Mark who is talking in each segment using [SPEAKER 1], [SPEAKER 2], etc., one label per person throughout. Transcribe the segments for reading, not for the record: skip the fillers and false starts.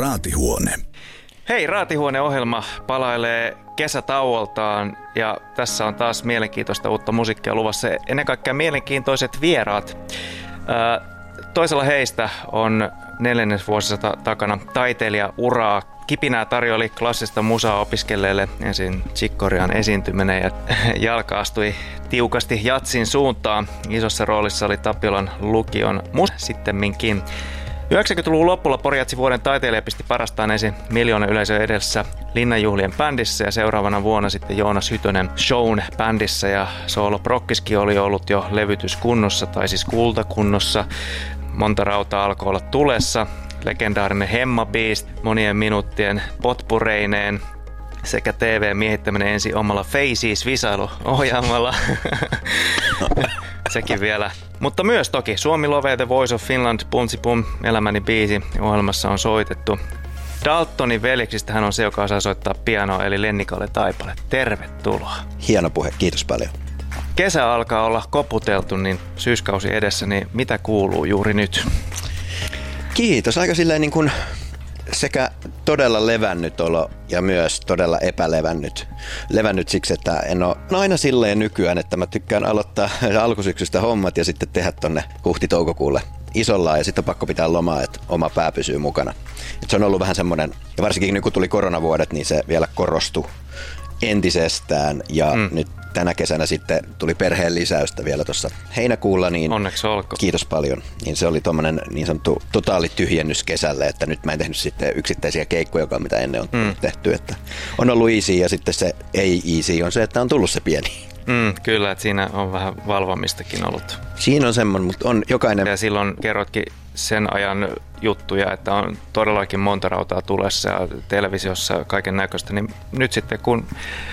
[SPEAKER 1] Raatihuone.
[SPEAKER 2] Hei, Raatihuone-ohjelma palailee kesätauoltaan ja tässä on taas mielenkiintoista uutta musiikkia luvassa. Ennen kaikkea mielenkiintoiset vieraat. Toisella heistä on 4. vuosisata takana taiteilijauraa. Kipinää tarjoili klassista musaa opiskelleille ensin Chick-Corean esiintyminen ja jalka astui tiukasti jatsin suuntaan. Isossa roolissa oli Tapiolan lukion sittemminkin. 90-luvun lopulla Pori-Jatsin vuoden taiteilija pisti parastaan ensin miljoona yleisöä edessä Linnanjuhlien bändissä ja seuraavana vuonna sitten Joonas Hytönen Shown bändissä ja Soolo Prokkiskin oli ollut jo levytyskunnossa tai siis kultakunnossa. Monta rautaa alkoi olla tulessa. Legendaarinen Hemma-biist monien minuuttien potpureineen sekä TV-miehittäminen ensin omalla Faces-visailuohjelmalla. Sekin vielä. Mutta myös toki Suomi Lovee, The Voice of Finland, Punsi Pum, Elämäni biisi ohjelmassa on soitettu. Daltonin veljeksistä hän on se, joka osaa soittaa pianoa, eli Lenni-Kalle Taipale. Tervetuloa.
[SPEAKER 3] Hieno puhe, kiitos paljon.
[SPEAKER 2] Kesä alkaa olla koputeltu, niin syyskausi edessä, niin mitä kuuluu juuri nyt?
[SPEAKER 3] Kiitos. Aika silleen niin kuin sekä todella levännyt olo ja myös todella epälevännyt. Levännyt siksi, että en ole aina silleen nykyään, että mä tykkään aloittaa alkusyksystä hommat ja sitten tehdä tonne huhti-toukokuulle isolla ja sitten on pakko pitää lomaa, että oma pää pysyy mukana. Et se on ollut vähän semmoinen, ja varsinkin nyt kun tuli koronavuodet, niin se vielä korostui entisestään ja nyt tänä kesänä sitten tuli perheen lisäystä vielä tuossa heinäkuulla, niin
[SPEAKER 2] onneksi olkoon.
[SPEAKER 3] Kiitos paljon. Niin se oli tommonen niin sanottu totaali tyhjennys kesälle, että nyt mä en tehnyt sitten yksittäisiä keikkoja, mitä ennen on tehty. Että on ollut easy ja sitten se ei easy on se, että on tullut se pieni.
[SPEAKER 2] Kyllä, että siinä on vähän valvomistakin ollut.
[SPEAKER 3] Siinä on semmoinen, mutta on jokainen.
[SPEAKER 2] Ja silloin kerrotkin sen ajan juttuja, että on todellakin monta rautaa tulessa ja televisiossa kaiken näköistä, niin nyt sitten kun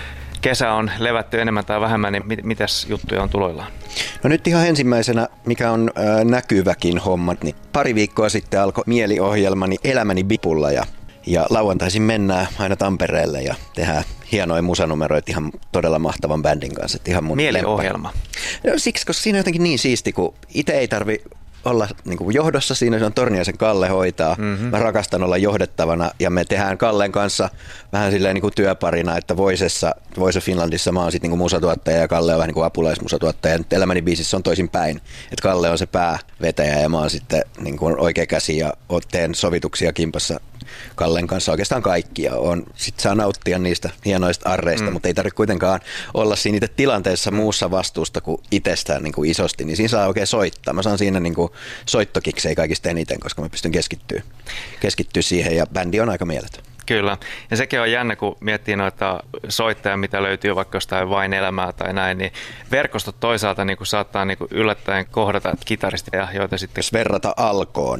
[SPEAKER 2] kesä on levätty enemmän tai vähemmän, niin mitäs juttuja on tuloillaan?
[SPEAKER 3] No nyt ihan ensimmäisenä, mikä on näkyväkin hommat, niin pari viikkoa sitten alkoi mieliohjelmani Elämäni bipulla ja lauantaisin mennään aina Tampereelle ja tehdään hienoja musanumeroita ihan todella mahtavan bändin kanssa. Ihan mun
[SPEAKER 2] mieliohjelma?
[SPEAKER 3] No siksi, koska siinä on jotenkin niin siisti, kun itse ei tarvi olla niin kuin johdossa siinä, se on Torniaisen Kalle hoitaa. Mä rakastan olla johdettavana ja me tehdään Kallen kanssa vähän silleen niin kuin työparina, että Voice of Finlandissa mä oon sitten niin kuin musatuottaja ja Kalle on vähän niin kuin apulaismusatuottaja. Nyt Elämäni biisissä on toisin päin, että Kalle on se päävetäjä ja mä oon sitten niin kuin oikea käsi ja teen sovituksia kimpassa Kallen kanssa oikeastaan kaikki ja sit saa nauttia niistä hienoista arreista, mutta ei tarvitse kuitenkaan olla siinä itse tilanteessa muussa vastuusta kuin itsestään niin kuin isosti, niin siinä saa oikein soittaa. Mä saan siinä niin kuin soittokiksei kaikista eniten, koska mä pystyn keskittyä siihen ja bändi on aika mieletön.
[SPEAKER 2] Kyllä. Ja sekin on jännä, kun miettii noita soittajia, mitä löytyy vaikka jostain Vain elämää tai näin, niin verkostot toisaalta niin kuin saattaa niin kuin yllättäen kohdata kitaristeja, joita sitten
[SPEAKER 3] verrata Alkoon.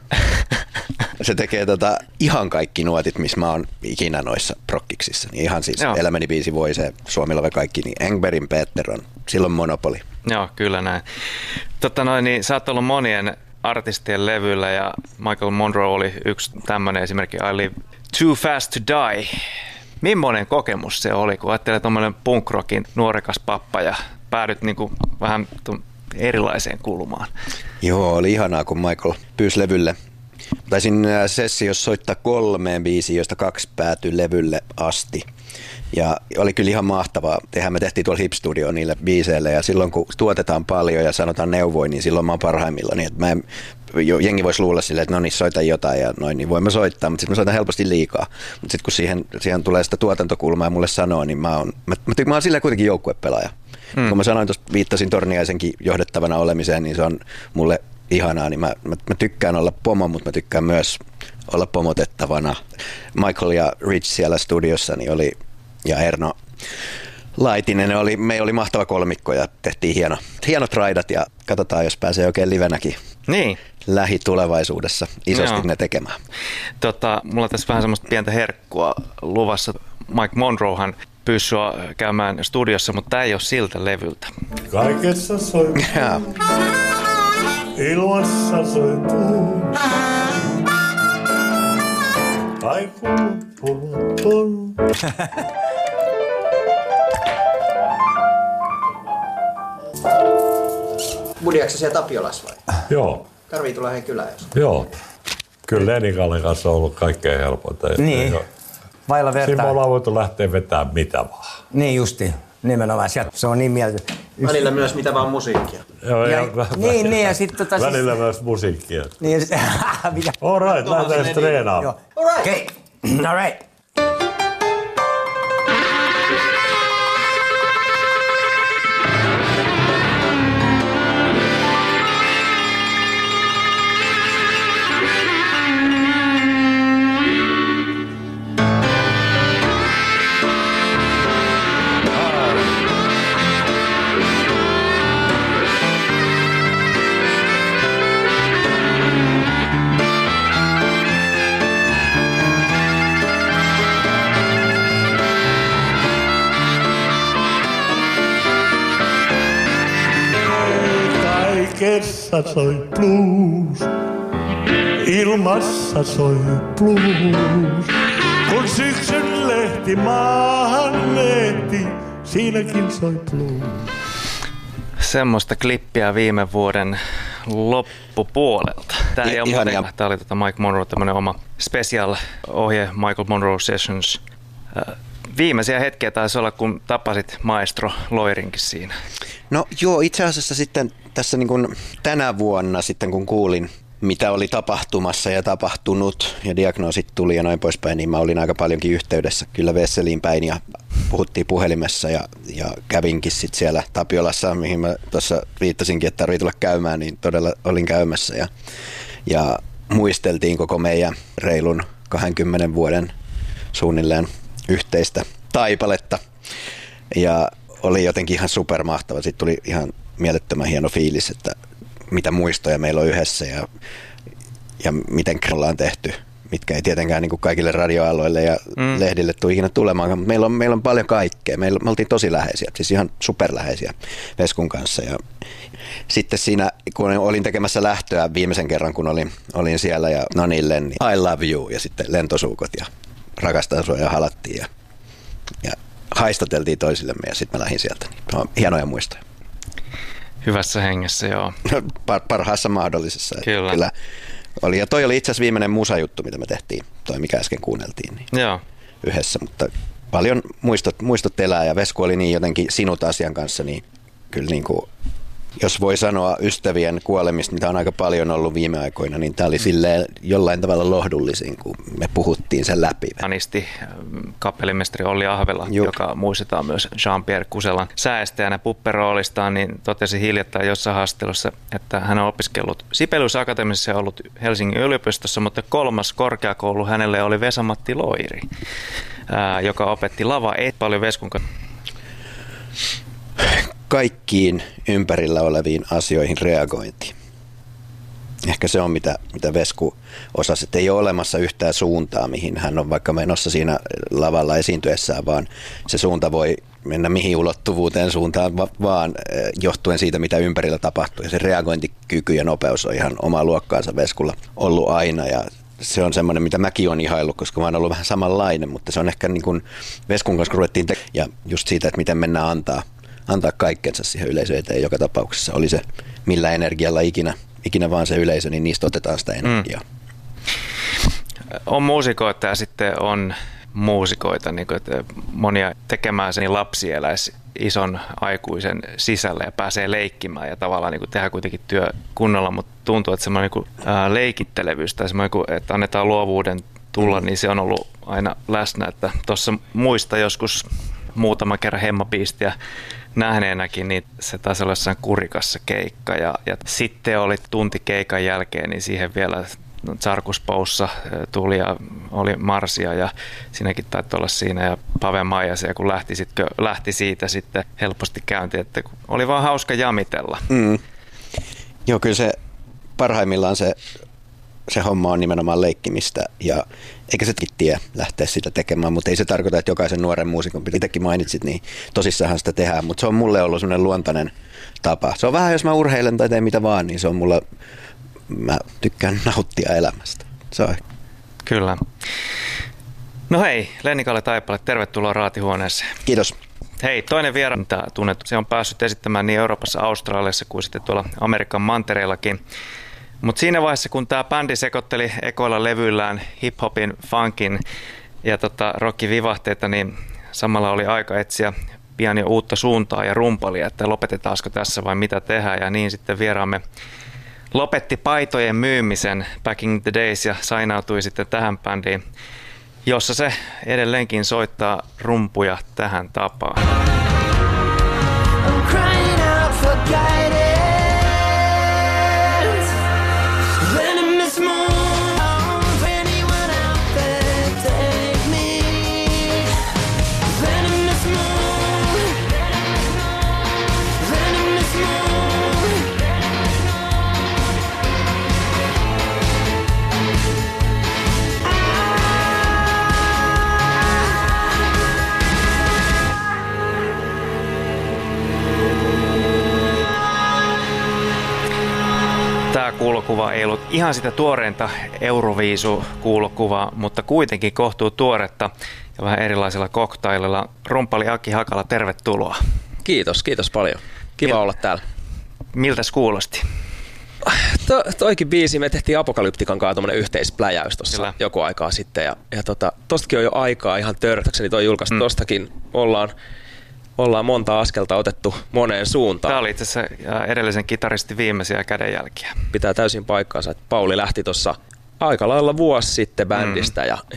[SPEAKER 3] Se tekee ihan kaikki nuotit, missä mä oon ikinä noissa prokkiksissa. Niin ihan siis Elämäni biisi Voice, Suomi Love kaikki, niin Engbergin Peter on silloin monopoli.
[SPEAKER 2] Joo, kyllä näin. Niin sä oot ollut monien artistien levyllä ja Michael Monroe oli yksi tämmöinen esimerkki, I Live Too Fast to Die. Millainen kokemus se oli, kun ajattelee tommoinen punk-rockin nuorekas pappa ja päädyt niinku vähän erilaiseen kulmaan?
[SPEAKER 3] Joo, oli ihanaa, kun Michael pyysi levylle. Taisin sessiossa soittaa 3 biisiä, joista 2 päätyi levylle asti. Ja oli kyllä ihan mahtavaa. Me tehtiin tuolla Hip Studio niille biiseille ja silloin kun tuotetaan paljon ja sanotaan neuvoin, niin silloin mä oon parhaimmillani. Jengi voisi luulla silleen, että no niin, soita jotain ja noin, niin voimme soittaa, mutta sitten mä soitan helposti liikaa. Mutta sitten kun siihen tulee sitä tuotantokulmaa ja mulle sanoo, niin mä oon silleen kuitenkin joukkuepelaaja. Kun mä sanoin tuosta, viittasin Torniaisenkin johdettavana olemiseen, niin se on mulle ihanaa, niin mä tykkään olla pomo, mutta mä tykkään myös olla pomotettavana. Michael ja Rich siellä studiossa niin oli, ja Erno Laitinen, meillä oli mahtava kolmikko ja tehtiin hienot raidat ja katsotaan, jos pääsee oikein livenäkin lähitulevaisuudessa isosti ne tekemään.
[SPEAKER 2] Mulla on tässä vähän semmoista pientä herkkua luvassa. Mike Monroehan pyysi sua käymään studiossa, mutta tämä ei ole siltä levyltä.
[SPEAKER 4] Kaikessa soituu, ilmassa soituu, kaiku purun.
[SPEAKER 3] Budiaksesi ja Tapiolassa vai?
[SPEAKER 4] Joo.
[SPEAKER 3] Tarvii tulla kylään jos.
[SPEAKER 4] Joo. Kyllä Lenikalle kanssa on ollut kaikkein helpointa.
[SPEAKER 1] Niin, vailla vertaa.
[SPEAKER 4] Siinä me ollaan voitu lähteä vetämään mitä vaan.
[SPEAKER 1] Niin justi, nimenomaan. Se on niin mieltä.
[SPEAKER 5] Välillä myös mitä vaan musiikkia.
[SPEAKER 4] Joo,
[SPEAKER 1] niin, ja sitten
[SPEAKER 4] välillä
[SPEAKER 1] siis,
[SPEAKER 4] myös musiikkia.
[SPEAKER 1] niin, mitä?
[SPEAKER 4] All right, lähdetään treenaamaan.
[SPEAKER 1] Joo. Okei, all right.
[SPEAKER 4] Kaikessa soi blues, ilmassa soi blues. Kun syksyn lehti maahan lehti, siinäkin soi blues.
[SPEAKER 2] Semmoista klippiä viime vuoden loppupuolelta. Tämä ei ole muuten, tämä oli Mike Monroe, tämmöinen oma special-ohje Michael Monroe Sessions. Viimeisiä hetkiä taisi olla, kun tapasit maestro Loirinkin siinä.
[SPEAKER 3] No joo, itse asiassa sitten tässä niin kuin tänä vuonna sitten kun kuulin, mitä oli tapahtumassa ja tapahtunut ja diagnoosit tuli ja noin poispäin, niin mä olin aika paljonkin yhteydessä kyllä Vesseliin päin ja puhuttiin puhelimessa ja kävinkin sitten siellä Tapiolassa, mihin mä tuossa viittasinkin, että tarvii tulla käymään, niin todella olin käymässä ja muisteltiin koko meidän reilun 20 vuoden suunnilleen yhteistä taipaletta ja oli jotenkin ihan supermahtava. Sitten tuli ihan mielettömän hieno fiilis, että mitä muistoja meillä on yhdessä ja miten ollaan tehty, mitkä ei tietenkään niin kuin kaikille radioaloille ja lehdille tule ikinä tulemaan. Meillä on paljon kaikkea. Me oltiin tosi läheisiä, siis ihan superläheisiä Veskun kanssa. Ja sitten siinä, kun olin tekemässä lähtöä viimeisen kerran, kun olin siellä ja Nanille, niin I love you ja sitten lentosuukot ja rakastan sua ja halattiin ja haistateltiin toisillemme ja sitten mä lähdin sieltä. Niin on hienoja muistoja.
[SPEAKER 2] Hyvässä hengessä, joo.
[SPEAKER 3] Parhaassa mahdollisessa.
[SPEAKER 2] Kyllä
[SPEAKER 3] oli. Ja toi oli itse asiassa viimeinen musajuttu, mitä me tehtiin. Toi, mikä äsken kuunneltiin. Niin
[SPEAKER 2] joo.
[SPEAKER 3] Yhdessä, mutta paljon muistot elää ja Vesku oli niin jotenkin sinut asian kanssa, niin kyllä niin kuin, jos voi sanoa ystävien kuolemista, mitä on aika paljon ollut viime aikoina, niin tämä oli silleen jollain tavalla lohdullisin, kun me puhuttiin sen läpi.
[SPEAKER 2] Anisti kapellimestari Olli Ahvela, joka muistetaan myös Jean-Pierre Kuselan säästäjänä pupperoolistaan, niin totesi hiljattain jossain haastattelussa, että hän on opiskellut Sibelius Akatemiassa ja ollut Helsingin yliopistossa, mutta kolmas korkeakoulu hänelle oli Vesa-Matti Loiri, joka opetti paljon Veskun kanssa.
[SPEAKER 3] Kaikkiin ympärillä oleviin asioihin reagointi. Ehkä se on, mitä Vesku osasi, että ei ole olemassa yhtään suuntaa, mihin hän on vaikka menossa siinä lavalla esiintyessään, vaan se suunta voi mennä mihin ulottuvuuteen suuntaan vaan johtuen siitä, mitä ympärillä tapahtuu. Ja se reagointikyky ja nopeus on ihan omaa luokkaansa Veskulla ollut aina ja se on semmoinen, mitä mäkin olen ihaillut, koska mä oon ollut vähän samanlainen, mutta se on ehkä niin kuin Veskun kanssa ruvettiin ja just siitä, että miten mennään antaa kaikkensa siihen yleisöön eteen joka tapauksessa. Oli se millä energialla ikinä vaan se yleisö, niin niistä otetaan sitä energiaa.
[SPEAKER 2] On muusikoita ja sitten on muusikoita, niin kuin, että monia tekemään sen, niin lapsi eläisi ison aikuisen sisällä ja pääsee leikkimään ja tavallaan niin kuin tehdään kuitenkin työ kunnolla, mutta tuntuu, että semmoinen niin leikittelevyys tai semmoinen, että annetaan luovuuden tulla, niin se on ollut aina läsnä, että tuossa muista joskus muutama kerran Hemmabiistiä nähneenäkin, niin se taisi olla jossain Kurikassa keikka ja sitten oli tunti keikan jälkeen, niin siihen vielä Tsarkuspoussa tuli ja oli Marsia ja sinäkin taitti olla siinä ja Pave Maijasen ja kun lähti siitä sitten helposti käyntiin, että oli vaan hauska jamitella.
[SPEAKER 3] Joo, kyllä se parhaimmillaan se homma on nimenomaan leikkimistä ja eikä se tie lähteä sitä tekemään, mutta ei se tarkoita, että jokaisen nuoren muusikon, itsekin mainitsit, niin tosissahan sitä tehdään, mutta se on mulle ollut sellainen luontainen tapa. Se on vähän, jos mä urheilen tai teen mitä vaan, niin se on mulla, mä tykkään nauttia elämästä. Se on.
[SPEAKER 2] Kyllä. No hei, Lenni-Kalle Taipale, tervetuloa Raatihuoneeseen.
[SPEAKER 3] Kiitos.
[SPEAKER 2] Hei, toinen vieras, mitä tunnettu, se on päässyt esittämään niin Euroopassa, Australiassa kuin sitten tuolla Amerikan mantereillakin. Mutta siinä vaiheessa, kun tämä bändi sekoitteli ekoilla levyillään hip-hopin, funkin ja rockivivahteita, niin samalla oli aika etsiä pian jo uutta suuntaa ja rumpalia, että lopetetaanko tässä vai mitä tehdään. Ja niin sitten vieraamme lopetti paitojen myymisen back in the days ja sainautui sitten tähän bändiin, jossa se edelleenkin soittaa rumpuja tähän tapaan.
[SPEAKER 6] I'm crying out for guidance. Venomous moon, anyone out there take me. Venomous moon, venomous moon.
[SPEAKER 2] Tämä kuulokuva ei ollut ihan sitä tuoreinta Euroviisu-kuulokuvaa, mutta kuitenkin kohtuu tuoretta ja vähän erilaisilla koktaililla. Rumpali Aki Hakala, tervetuloa.
[SPEAKER 7] Kiitos paljon. Kiva olla täällä.
[SPEAKER 2] Miltäs kuulosti?
[SPEAKER 7] Toikin biisi, me tehtiin Apokalyptikan kanssa tommonen yhteispläjäys tuossa joku aikaa sitten. Ja tostakin on jo aikaa ihan törtäkseni toi julkaistu. Tostakin ollaan monta askelta otettu moneen suuntaan.
[SPEAKER 2] Tämä oli itse asiassa edellisen kitaristin viimeisiä kädenjälkiä.
[SPEAKER 7] Pitää täysin paikkaansa, että Pauli lähti tuossa aika lailla vuosi sitten bändistä ja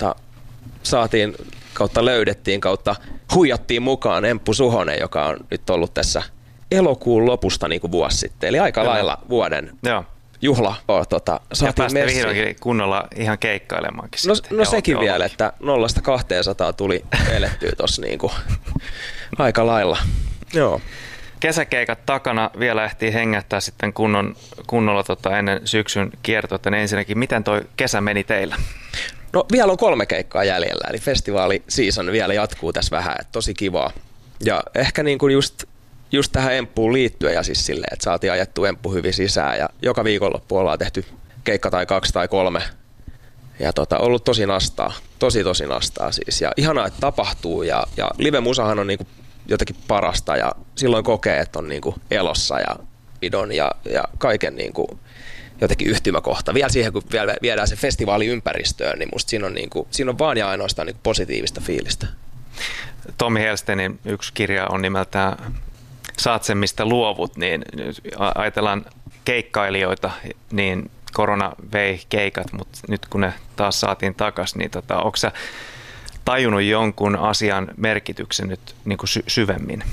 [SPEAKER 7] saatiin kautta löydettiin kautta huijattiin mukaan Emppu Suhonen, joka on nyt ollut tässä elokuun lopusta niin kuin vuosi sitten. Eli aika lailla vuoden juhla.
[SPEAKER 2] Ja päästä vihdoinkin kunnolla ihan keikkailemankin.
[SPEAKER 7] No sekin vielä, että 0-200 tuli elettyä tuossa niinku aika lailla. Joo.
[SPEAKER 2] Kesäkeikat takana vielä ehtii hengähtää sitten kunnolla ennen syksyn kiertoa. Ensinnäkin, miten toi kesä meni teillä?
[SPEAKER 7] No vielä on 3 keikkaa jäljellä, eli festivaali season vielä jatkuu tässä vähän, että tosi kivaa. Ja ehkä niin kuin just tähän Emppuun liittyen ja siis silleen, että saatiin ajettu Emppu hyvin sisään ja joka viikonloppu ollaan tehty keikka tai 2 tai 3 ja ollut tosi nastaa, tosi nastaa siis ja ihanaa, että tapahtuu ja live-musahan on niinku jotenkin parasta ja silloin kokee, että on niinku elossa ja pidon ja kaiken niinku jotenkin yhtymäkohta. Vielä siihen, kun vielä viedään se festivaali ympäristöön, niin musta siinä on vaan ja ainoastaan niinku positiivista fiilistä.
[SPEAKER 2] Tommi Helstenin yksi kirja on nimeltään Saat sen, mistä luovut, niin ajatellaan keikkailijoita, niin korona vei keikat, mutta nyt kun ne taas saatiin takaisin, niin onko sä tajunnut jonkun asian merkityksen nyt niin kuin syvemmin?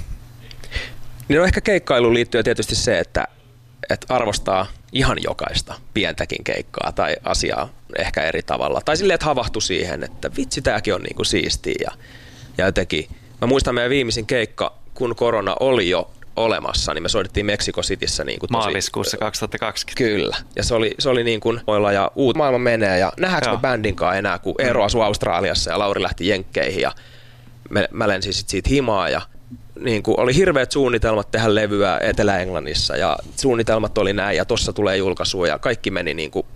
[SPEAKER 7] Niin ehkä keikkailuun liittyy tietysti se, että arvostaa ihan jokaista pientäkin keikkaa tai asiaa ehkä eri tavalla. Tai silleen, että havahtuu siihen, että vitsi, tääkin on niin kuin siistiä ja jotenkin. Mä muistan meidän viimeisin keikka, kun korona oli jo olemassa, niin me soitettiin Mexico Cityssä niin kuin
[SPEAKER 2] maaliskuussa 2020.
[SPEAKER 7] Kyllä. Ja se oli niin kuin olla ja uut maailma menee ja nähdäänkö me bändin kanssa enää, kun Eero asui Australiassa ja Lauri lähti Jenkkeihin ja mä lensin sit siitä himaa ja niin kuin oli hirveät suunnitelmat tehdä levyä Etelä-Englannissa ja suunnitelmat oli näin ja tossa tulee julkaisua ja kaikki meni niin kuin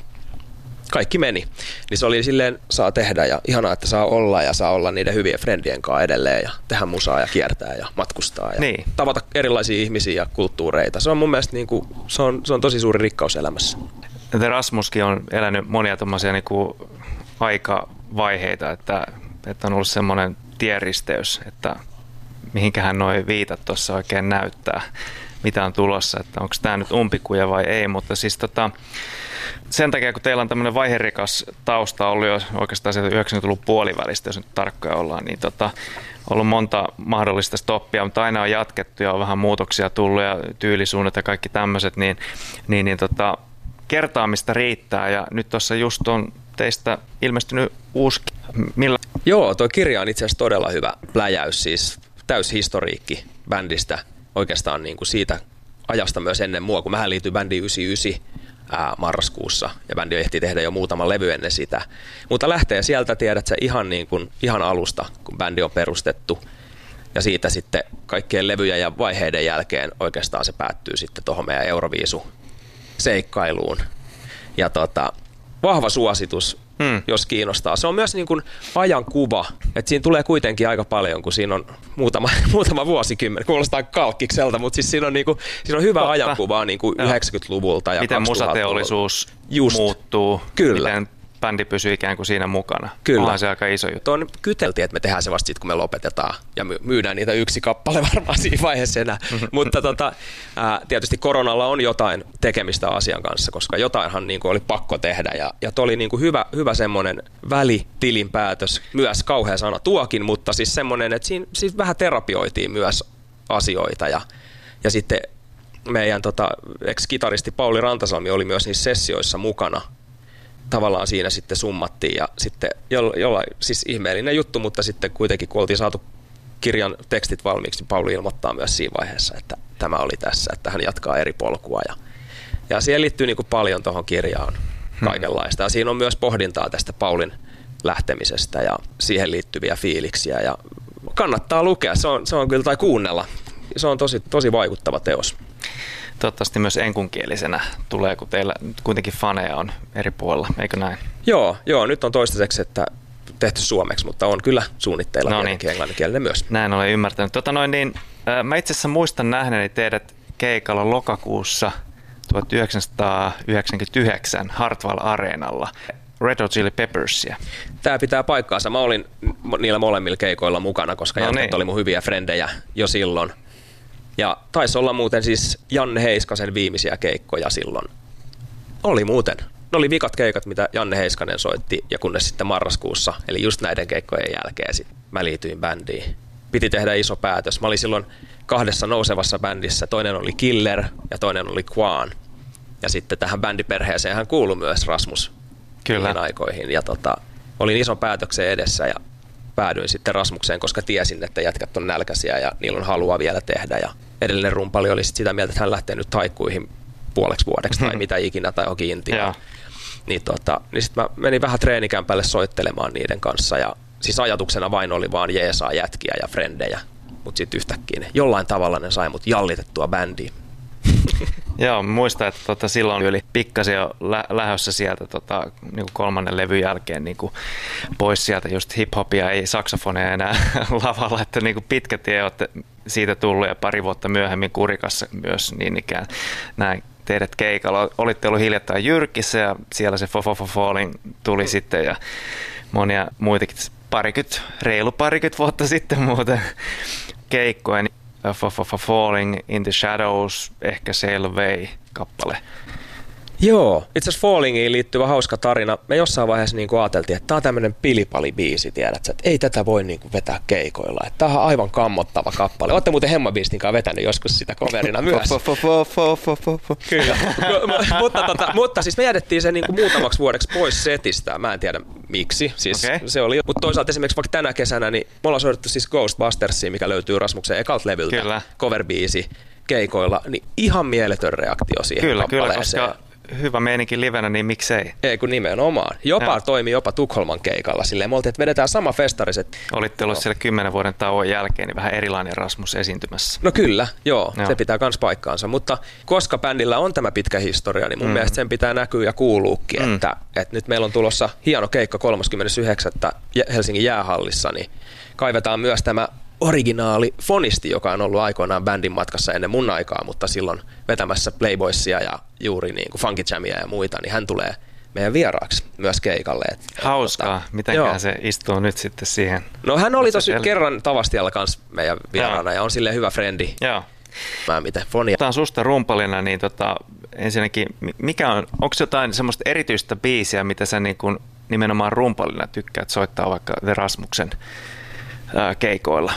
[SPEAKER 7] niin se oli silleen, saa tehdä ja ihanaa, että saa olla niiden hyvien friendien kanssa edelleen ja tehdä musaa ja kiertää ja matkustaa ja tavata erilaisia ihmisiä ja kulttuureita. Se on mun mielestä niin kuin, se on tosi suuri rikkaus elämässä.
[SPEAKER 2] The Rasmuskin on elänyt monia tommosia niin kuin aikavaiheita, että on ollut semmoinen tieristeys, että mihinkähän noi viitat tuossa oikein näyttää, mitä on tulossa, että onko tämä nyt umpikuja vai ei, mutta siis sen takia, kun teillä on tämmöinen vaiherikas tausta ollut jo oikeastaan 90-luvun puolivälistä, jos nyt tarkkoja ollaan, niin ollut monta mahdollista stoppia, mutta aina on jatkettu ja on vähän muutoksia tullut ja tyylisuunnat ja kaikki tämmöiset, niin kertaamista riittää ja nyt tuossa just on teistä ilmestynyt uusi.
[SPEAKER 7] Joo, tuo kirja on itse asiassa todella hyvä pläjäys, siis täyshistoriikki bändistä oikeastaan niin kuin siitä ajasta myös ennen mua, kun mähän liityin bändiin 99 marraskuussa ja bändi ehti tehdä jo muutama levy ennen sitä. Mutta lähtee sieltä, tiedät sä, ihan alusta, kun bändi on perustettu ja siitä sitten kaikkien levyjen ja vaiheiden jälkeen oikeastaan se päättyy sitten tuohon meidän Euroviisu-seikkailuun. Ja vahva suositus jos kiinnostaa. Se on myös niin kuin ajankuva, että siinä tulee kuitenkin aika paljon, kun siinä on muutama vuosikymmen. Kuulostaa kalkkikselta, mutta siis siinä on hyvä ajankuva niin kuin 90-luvulta ja
[SPEAKER 2] miten
[SPEAKER 7] 2000-luvulta.
[SPEAKER 2] musateollisuus muuttuu, miten bändi pysyy ikään kuin siinä mukana.
[SPEAKER 7] Kyllä.
[SPEAKER 2] Onhan se aika iso juttu.
[SPEAKER 7] Tuon kyteltiin, että me tehdään se vasta sitten, kun me lopetetaan ja myydään niitä yksi kappale varmaan siinä vaiheessa enää. Mutta tietysti koronalla on jotain tekemistä asian kanssa, koska jotainhan niin kuin oli pakko tehdä. Ja tuo oli niin kuin hyvä semmoinen välitilinpäätös, myös kauhea sana tuokin, mutta siis semmoinen, että siinä siis vähän terapioitiin myös asioita. Ja sitten meidän ex-kitaristi Pauli Rantasalmi oli myös niissä sessioissa mukana. Tavallaan siinä sitten summattiin ja sitten jollain, siis ihmeellinen juttu, mutta sitten kuitenkin kun oltiin saatu kirjan tekstit valmiiksi, niin Pauli ilmoittaa myös siinä vaiheessa, että tämä oli tässä, että hän jatkaa eri polkua ja siihen liittyy niin kuin paljon tuohon kirjaan kaikenlaista ja siinä on myös pohdintaa tästä Paulin lähtemisestä ja siihen liittyviä fiiliksiä ja kannattaa lukea, se on kyllä tai kuunnella, se on tosi vaikuttava teos.
[SPEAKER 2] Toivottavasti myös enkunkielisenä tulee, kun teillä kuitenkin faneja on eri puolilla, eikö näin?
[SPEAKER 7] Joo, nyt on toistaiseksi, että tehty suomeksi, mutta on kyllä suunnitteilla tietenkin englanninkielinen myös.
[SPEAKER 2] Näin olen ymmärtänyt. Mä itse asiassa muistan nähneeni teidät keikalla lokakuussa 1999 Hartwall Areenalla. Red Hot Chili Peppersia.
[SPEAKER 7] Tämä pitää paikkaansa. Mä olin niillä molemmilla keikoilla mukana, koska jätkät oli mun hyviä frendejä jo silloin. Ja taisi olla muuten siis Janne Heiskasen viimeisiä keikkoja silloin. Oli muuten. Ne oli vikat keikat, mitä Janne Heiskanen soitti, ja kunnes sitten marraskuussa, eli just näiden keikkojen jälkeen mä liityin bändiin. Piti tehdä iso päätös. Mä olin silloin 2 nousevassa bändissä. Toinen oli Killer ja toinen oli Quan. Ja sitten tähän bändiperheeseen hän kuului myös Rasmus niihin aikoihin. Ja olin ison päätöksen edessä ja päädyin sitten Rasmukseen, koska tiesin, että jätkät on nälkäisiä ja niillä on halua vielä tehdä. Ja edellinen rumpali oli sitä mieltä, että hän lähtee nyt taikkuihin puoleksi vuodeksi tai mitä ikinä tai johonkin Intiaan. Niin sitten mä menin vähän treenikämpälle soittelemaan niiden kanssa ja siis ajatuksena vain oli vaan jeesaa jätkiä ja frendejä, mutta sitten yhtäkkiä jollain tavalla ne sai mut jallitettua bändiin.
[SPEAKER 2] Joo, muistan, että silloin oli pikkasen jo lähdössä sieltä niin 3. levyn jälkeen niin pois sieltä just hip-hopia, ei saksofoneja enää lavalla, että niin pitkä tie olette siitä tullut ja pari vuotta myöhemmin Kurikassa myös niin ikään näin teidät keikalla. Olitte ollut hiljattain Jyrkissä ja siellä se Falling tuli sitten ja monia muitakin reilu parikymmentä vuotta sitten muuten keikkoja. Falling in the Shadows, ehkä Sail Away -kappale.
[SPEAKER 7] Joo, itse asiassa Fallingiin liittyvä hauska tarina. Me jossain vaiheessa niin ajateltiin, että tämä on tämmöinen pilipali-biisi, tiedätkö, että ei tätä voi niin kuin vetää keikoilla. Että tämä on aivan kammottava kappale. Olette muuten Hemma-biistin kanssa vetänyt joskus sitä coverina myös. Kyllä. mutta siis me jätettiin se niin kuin muutamaksi vuodeksi pois setistä. Mä en tiedä miksi. Siis se oli. Mutta toisaalta esimerkiksi vaikka tänä kesänä, niin me ollaan soitettu siis Ghostbustersia, mikä löytyy Rasmuksen ekalta levyltä. Cover-biisi keikoilla, niin ihan mieletön reaktio siihen kappaleeseen.
[SPEAKER 2] Koska hyvä meininki livenä, niin miksei?
[SPEAKER 7] Ei kun nimenomaan. Toimi jopa Tukholman keikalla. Silleen me oltiin, että vedetään sama festariset.
[SPEAKER 2] Olitte ollut siellä 10 vuoden tauon jälkeen, niin vähän erilainen Rasmus esiintymässä.
[SPEAKER 7] No kyllä, joo. Se pitää kans paikkaansa. Mutta koska bändillä on tämä pitkä historia, niin mun mielestä sen pitää näkyä ja kuuluukin. Että nyt meillä on tulossa hieno keikka 39. Helsingin jäähallissa, niin kaivetaan myös tämä originaali fonisti, joka on ollut aikoinaan bändin matkassa ennen mun aikaa, mutta silloin vetämässä Playboysia ja juuri niin kuin Funky Jamia ja muita, niin hän tulee meidän vieraaksi myös keikalle.
[SPEAKER 2] Hauskaa. Mitenköhän se istuu nyt sitten siihen?
[SPEAKER 7] No hän oli tosi kerran Tavastialla kanssa meidän vieraana ja on silleen hyvä frendi.
[SPEAKER 2] Joo.
[SPEAKER 7] Fonia.
[SPEAKER 2] Otetaan susta rumpalina, niin ensinnäkin, onko jotain semmoista erityistä biisiä, mitä sä niin kuin nimenomaan rumpalina tykkäät soittaa vaikka The Rasmuksen keikoilla?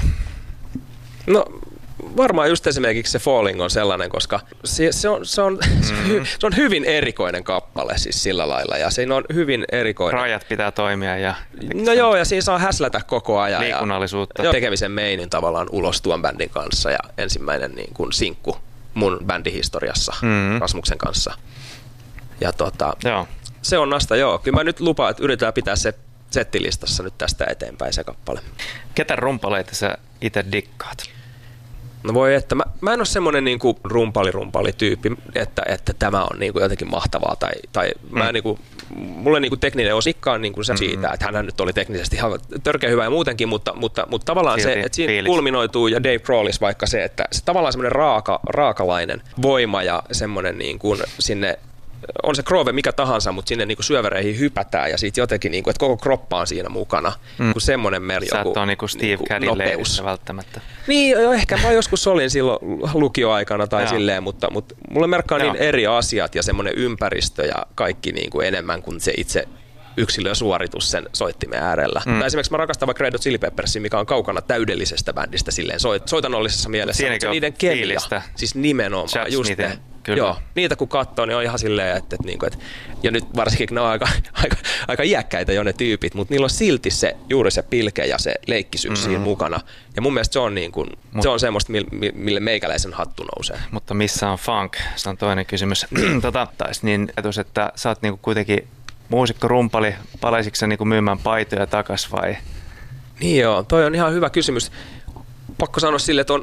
[SPEAKER 2] No
[SPEAKER 7] varmaan just esimerkiksi se Falling on sellainen, koska se on hyvin erikoinen kappale siis sillä lailla ja siinä on hyvin erikoinen.
[SPEAKER 2] Rajat pitää toimia ja...
[SPEAKER 7] No joo, ja siinä saa häslätä koko ajan.
[SPEAKER 2] Liikunnallisuutta.
[SPEAKER 7] Ja tekemisen meinin tavallaan ulos tuon bändin kanssa ja ensimmäinen niin kuin sinkku mun bändihistoriassa Rasmuksen kanssa. Ja se on nasta, joo. Kyllä mä nyt lupaan, että yritetään pitää se settilistassa nyt tästä eteenpäin se kappale.
[SPEAKER 2] Ketä rumpaleita sä itse dikkaat?
[SPEAKER 7] No voi, että mä en ole semmoinen niinku rumpali-tyyppi, että tämä on niinku jotenkin mahtavaa. Tai mä niinku, mulle niinku tekninen osikka on niinku se siitä, että hän nyt oli teknisesti ihan törkeä hyvä ja muutenkin, mutta tavallaan
[SPEAKER 2] silti
[SPEAKER 7] se, että siinä
[SPEAKER 2] fiilis.
[SPEAKER 7] kulminoituu ja Dave Grohlis vaikka se, että se tavallaan semmoinen raakalainen voima ja semmoinen niinku sinne, on se Grove mikä tahansa, mutta sinne niinku syövereihin hypätään ja siitä jotenkin, niinku, että koko kroppa on siinä mukana. Kun semmoinen meillä
[SPEAKER 2] Sä
[SPEAKER 7] joku
[SPEAKER 2] et ole niinku Steve
[SPEAKER 7] niinku
[SPEAKER 2] Caddyn
[SPEAKER 7] nopeus.
[SPEAKER 2] leirissä välttämättä.
[SPEAKER 7] Niin, jo, ehkä mä joskus olin silloin lukioaikana tai silleen, mutta mulle merkkaa niin eri asiat ja semmoinen ympäristö ja kaikki niin kuin enemmän kuin se itse yksilösuoritus sen soittimen äärellä. Tai esimerkiksi mä rakastan vaikka Red Hot Chili Peppersia, mikä on kaukana täydellisestä bändistä silleen soitanollisessa mielessä.
[SPEAKER 2] Siinäkin
[SPEAKER 7] Se
[SPEAKER 2] on
[SPEAKER 7] niiden kemia,
[SPEAKER 2] fiilistä.
[SPEAKER 7] siis nimenomaan.
[SPEAKER 2] Chaps
[SPEAKER 7] Just
[SPEAKER 2] niiden,
[SPEAKER 7] ne.
[SPEAKER 2] kyllä.
[SPEAKER 7] Joo, niitä kun katsoo, niin on ihan silleen, että ja nyt varsinkin ne on aika iäkkäitä jo ne tyypit, mutta niillä on silti juuri se pilke ja se leikkisyys siinä mukana. Ja mun mielestä se on, niin kuin, se on semmoista, mille meikäläisen hattu nousee.
[SPEAKER 2] Mutta missä on funk? Se on toinen kysymys. Niin ajatus, että sä oot niinku kuitenkin muusikko, rumpali, palaisitko sä niinku myymään paitoja takas vai?
[SPEAKER 7] Niin joo, toi on ihan hyvä kysymys. Pakko sanoa sille, että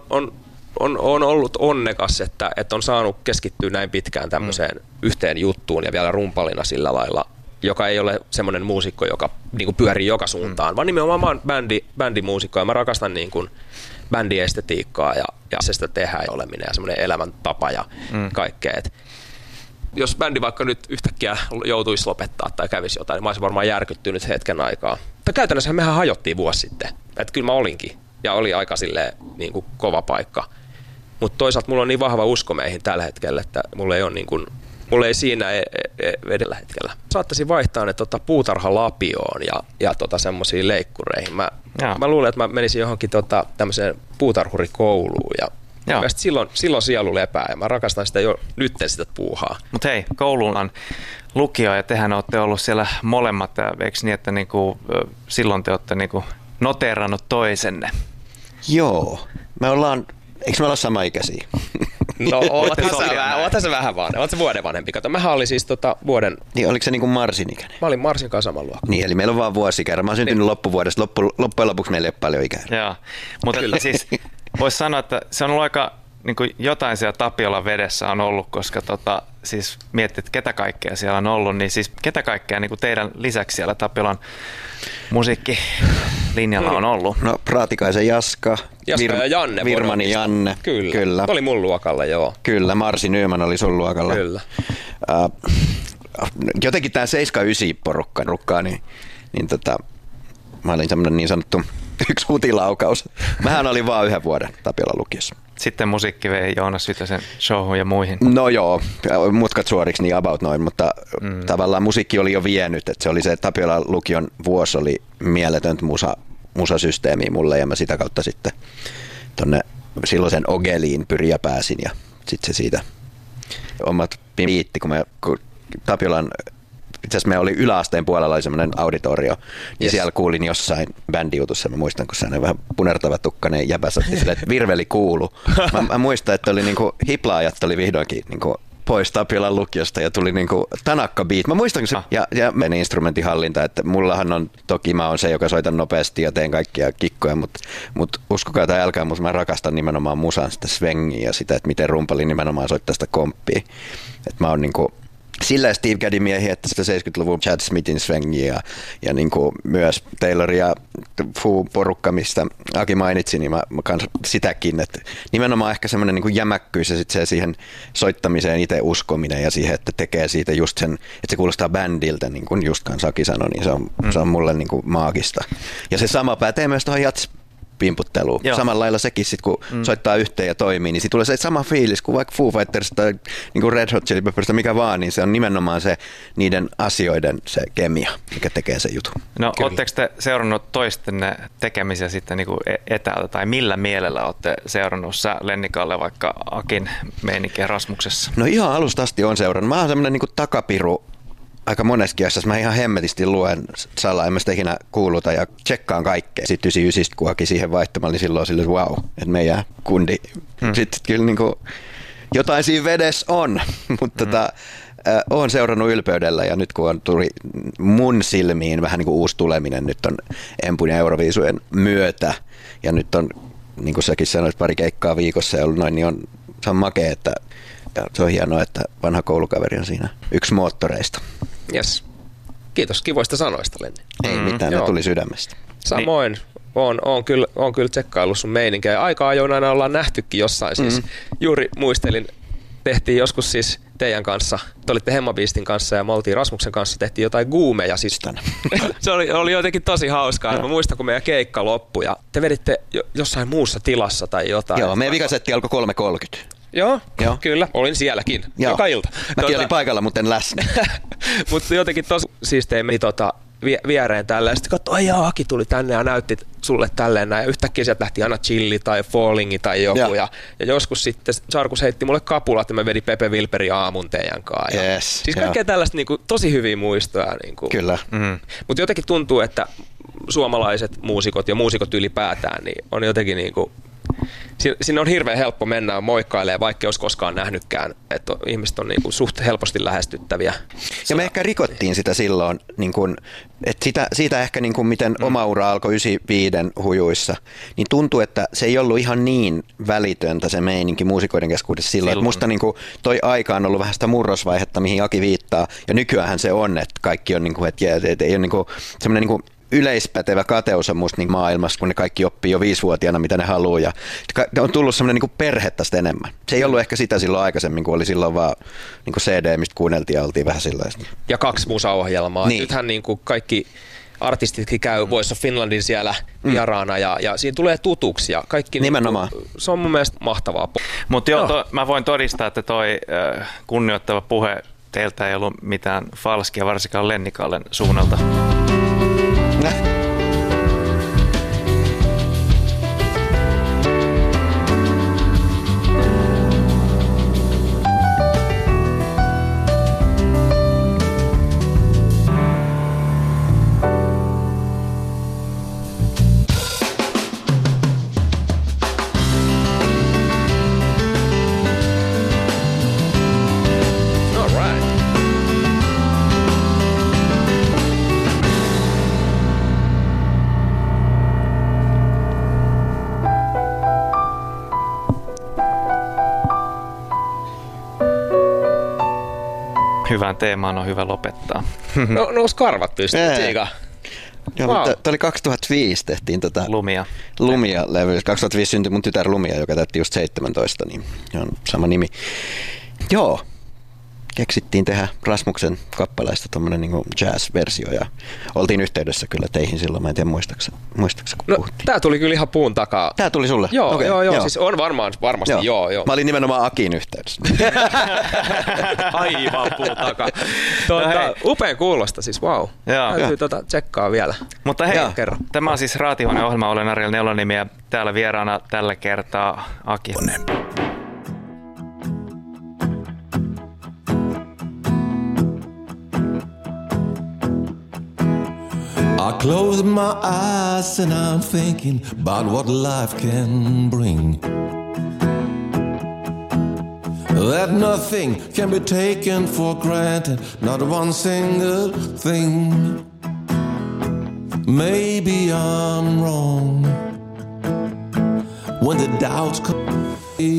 [SPEAKER 7] on ollut onnekas, että on saanut keskittyä näin pitkään tämmöiseen yhteen juttuun ja vielä rumpalina sillä lailla, joka ei ole semmoinen muusikko, joka niin kuin pyörii joka suuntaan, vaan nimenomaan mä oon bändimuusikko ja mä rakastan niin kuin bändiestetiikkaa ja se sitä tehdään ja oleminen ja semmoinen elämäntapa ja kaikkea. Et jos bändi vaikka nyt yhtäkkiä joutuisi lopettaa tai kävisi jotain, niin mä olisin varmaan järkyttynyt hetken aikaa. Tai käytännössä mehän hajottiin vuosi sitten, että kyllä mä olinkin ja oli aika silleen niin kuin kova paikka. Mutta toisaalta mulla on niin vahva usko meihin tällä hetkellä, että mulla ei siinä vedellä hetkellä. Saattaisin vaihtaa ne puutarhalapioon ja semmoisiin leikkureihin. Mä luulen, että mä menisin johonkin tämmöiseen puutarhurikouluun ja mielestäni silloin sielu lepää ja mä rakastan sitä jo nytten sitä puuhaa.
[SPEAKER 2] Mutta hei, koululla on lukio ja tehän olette ollut siellä molemmat. Eikö niin, että niinku, silloin te olette niinku noteerannut toisenne?
[SPEAKER 3] Joo. Eikö me olla samaikäisiä?
[SPEAKER 7] No, oothan se vähän vanhempi. Oot se vuoden vanhempi. Kato, mähän oli siis vuoden...
[SPEAKER 3] Niin, oliko se niin kuin Marsin ikäinen?
[SPEAKER 7] Mä olin Marsin kanssa saman luokka.
[SPEAKER 3] Niin, eli meillä on vaan vuosikerran. Mä oon syntynyt loppuvuodesta. Loppujen lopuksi meillä ei ole paljon ikää.
[SPEAKER 2] Joo, mutta siis voisi sanoa, että se on ollut aika niin kuin jotain siellä Tapiolan vedessä on ollut, koska siis miettii, että ketä kaikkea siellä on ollut, niin siis ketä kaikkea niin kuin teidän lisäksi siellä Tapiolan musiikkilinjalla on ollut?
[SPEAKER 3] No, Praatikaisen Jaska
[SPEAKER 7] ja Janne.
[SPEAKER 3] Virmanin Janne.
[SPEAKER 7] Kyllä. Oli mun luokalla, joo.
[SPEAKER 3] Kyllä, Marsi Nyman oli sun luokalla.
[SPEAKER 7] Kyllä.
[SPEAKER 3] Jotenkin tämä 7-9 porukkaa, niin mä olin semmoinen niin sanottu yksi hutilaukaus. Mähän olin vaan 1 vuoden Tapiolan lukiossa.
[SPEAKER 2] Sitten musiikki vei Joonas Sytösen showhun ja muihin.
[SPEAKER 3] No joo, mutkat suoriksi niin about noin, mutta tavallaan musiikki oli jo vienyt. Että se oli se Tapiolan lukion vuosi oli mieletöntä musasysteemiä mulle ja mä sitä kautta sitten tonne silloisen Ogeliin pyrin ja pääsin ja sitten se siitä omat biitti, kun Tapiolan itse asiassa me oli yläasteen puolella oli semmoinen auditorio, ja siellä kuulin jossain bändijutussa, mä muistan, kun sellainen vähän punertava tukkainen jäbä satti silleen, että virveli kuulu. Mä muistan, että oli niinku hiplaajat oli vihdoinkin niinku pois Tapiolan lukiosta ja tuli niinku tanakka beat. Mä muistan, kun se, ja meni instrumentin hallinta, että mullahan on, toki mä oon se, joka soitan nopeasti ja teen kaikkia kikkoja, mutta uskokaa tai älkää, mutta mä rakastan nimenomaan musan sitä swengiä ja sitä, että miten rumpali nimenomaan soittaa sitä komppia. Että mä oon niinku sillä Steve Gaddyn miehiä, että sitä 70-luvun Chad Smithin swengiä ja niin kuin myös Taylor ja Foo-porukka, mistä Aki mainitsi, niin mä kans sitäkin, että nimenomaan ehkä semmoinen niin kuin jämäkkyys ja sitten se siihen soittamiseen itse uskominen ja siihen, että tekee siitä just sen, että se kuulostaa bändiltä, niin kuin just kans Aki sanoi, niin se on mulle niin kuin maagista. Ja se sama pätee myös tuohon pimputteluun. Samalla lailla sekin, sit, kun soittaa yhteen ja toimii, niin siitä tulee se sama fiilis kuin vaikka Foo Fighters tai niin kuin Red Hot Chili Peppers tai mikä vaan, niin se on nimenomaan se niiden asioiden se kemia, mikä tekee sen jutun.
[SPEAKER 2] No, ootteko te seurannut toistenne tekemisiä sitten niin kuin etäältä, tai millä mielellä olette seurannut sä Lennikalle vaikka Akin meininkiä Rasmuksessa? No
[SPEAKER 3] ihan alusta asti on seurannut. Mä oon semmoinen niin kuin takapiru aika moneskin asiassa. Mä ihan hemmetisti luen salaa, en mä sitä ikinä kuuluta ja tsekkaan kaikkea. Sitten 99, kun haki siihen vaihtamaan, niin silloin silleen, että wow, että meidän kundi. Sitten kyllä niin kuin, jotain siinä vedessä on, mutta oon seurannut ylpeydellä ja nyt kun on tuli mun silmiin vähän niin kuin uusi tuleminen, nyt on Empun ja Euroviisujen myötä ja nyt on niin kuin säkin sanoit, pari keikkaa viikossa ja ollut noin, niin se on makea, että ja se on hienoa, että vanha koulukaveri on siinä yksi moottoreista.
[SPEAKER 7] Yes. Kiitos kivoista sanoista, Lenni.
[SPEAKER 3] Ei mitään, ne tuli sydämestä.
[SPEAKER 7] Samoin. On kyllä tsekkaillut sun meininkiä. Aika ajoin aina ollaan nähtykin jossain. Siis juuri muistelin, tehtiin joskus siis teidän kanssa, te olitte Hemmabeastin kanssa ja me oltiin Rasmuksen kanssa, tehtiin jotain guumeja siis. Se oli jotenkin tosi hauskaa. Mä muistan, kun meidän keikka loppui ja te veditte jossain muussa tilassa tai jotain.
[SPEAKER 3] Joo, meidän vikasetti alkoi 3.30.
[SPEAKER 7] Joo, kyllä. Olin sielläkin. Joka ilta.
[SPEAKER 3] Mäkin olin paikalla, mutta en läsnä.
[SPEAKER 7] Mutta jotenkin tosi siistei meni viereen tällä. Ja sitten katsoi, Aki tuli tänne ja näytti sulle tälleen näin. Ja yhtäkkiä sieltä lähti aina Chilli tai Fallingi tai joku. Ja joskus sitten Sarkus heitti mulle kapulat ja mä vedin Pepe Wilperi aamun teidän kanssa.
[SPEAKER 3] Yes,
[SPEAKER 7] siis kaikkea tällaista niinku, tosi hyviä muistoja. Niinku.
[SPEAKER 3] Kyllä.
[SPEAKER 7] Mutta jotenkin tuntuu, että suomalaiset muusikot ja muusikot ylipäätään niin on jotenkin niinku, sinne on hirveän helppo mennä moikkailemaan, vaikka ei olisi koskaan nähnytkään. Että ihmiset on niinku suht helposti lähestyttäviä.
[SPEAKER 3] Ja me ehkä rikottiin sitä silloin, niin kun, että siitä ehkä niin kun miten oma ura alkoi 95 hujuissa, niin tuntuu, että se ei ollut ihan niin välitöntä se meininki muusikoiden keskuudessa silloin. Että musta niin kun toi aika on ollut vähän sitä murrosvaihetta, mihin Aki viittaa. Ja nykyäänhän se on, että kaikki on, niin kun, että ei ole niin kun, semmoinen niin kun yleispätevä kateus on musta niin maailmassa, kun ne kaikki oppii jo 5-vuotiaana, mitä ne haluaa. Ja on tullut semmoinen niin perhettä sitä enemmän. Se ei ollut ehkä sitä silloin aikaisemmin, kun oli silloin vaan niin CD, mistä kuunneltiin ja oltiin vähän sellaista.
[SPEAKER 7] Ja 2 musaohjelmaa.
[SPEAKER 3] Niin.
[SPEAKER 7] Nythän niin kuin kaikki artistitkin käy Voice of Finlandin siellä vieraana ja siinä tulee tutuksi. Ja kaikki
[SPEAKER 3] nimenomaan.
[SPEAKER 7] Niin kuin, se on mun mielestä mahtavaa.
[SPEAKER 2] Mutta mä voin todistaa, että toi kunnioittava puhe teiltä ei ollut mitään falskia, varsinkaan Lennikallen suunnalta. Hyvään teemaan on hyvä lopettaa.
[SPEAKER 7] No nous karvat pystyy, Siika.
[SPEAKER 3] Joo, mutta tämä oli 2005 tehtiin Lumia-levy. 2005 syntyi mun tytär Lumia, joka täytti just 17, niin on sama nimi. Joo, keksittiin tehdä Rasmuksen kappaleista tommonen niinku jazz-versio ja oltiin yhteydessä kyllä teihin silloin, mä en tiedä muistaakseni kun puhuttiin.
[SPEAKER 7] Tää tuli kyllä ihan puun takaa.
[SPEAKER 3] Tää tuli sulle?
[SPEAKER 7] Joo, okay, joo. Siis on varmasti joo.
[SPEAKER 3] Mä olin nimenomaan Akiin yhteydessä.
[SPEAKER 7] Aivan puun takaa. Upean kuulosta siis, wow. Täytyy tsekkaa vielä.
[SPEAKER 2] Mutta hei, tämä on siis Raatihuoneen ohjelma, olen Ariel Nelonimi ja täällä vieraana tällä kertaa Aki.
[SPEAKER 8] I close my eyes and I'm thinking about what life can bring. That nothing can be taken for granted, not one single thing. Maybe I'm wrong when the doubts come.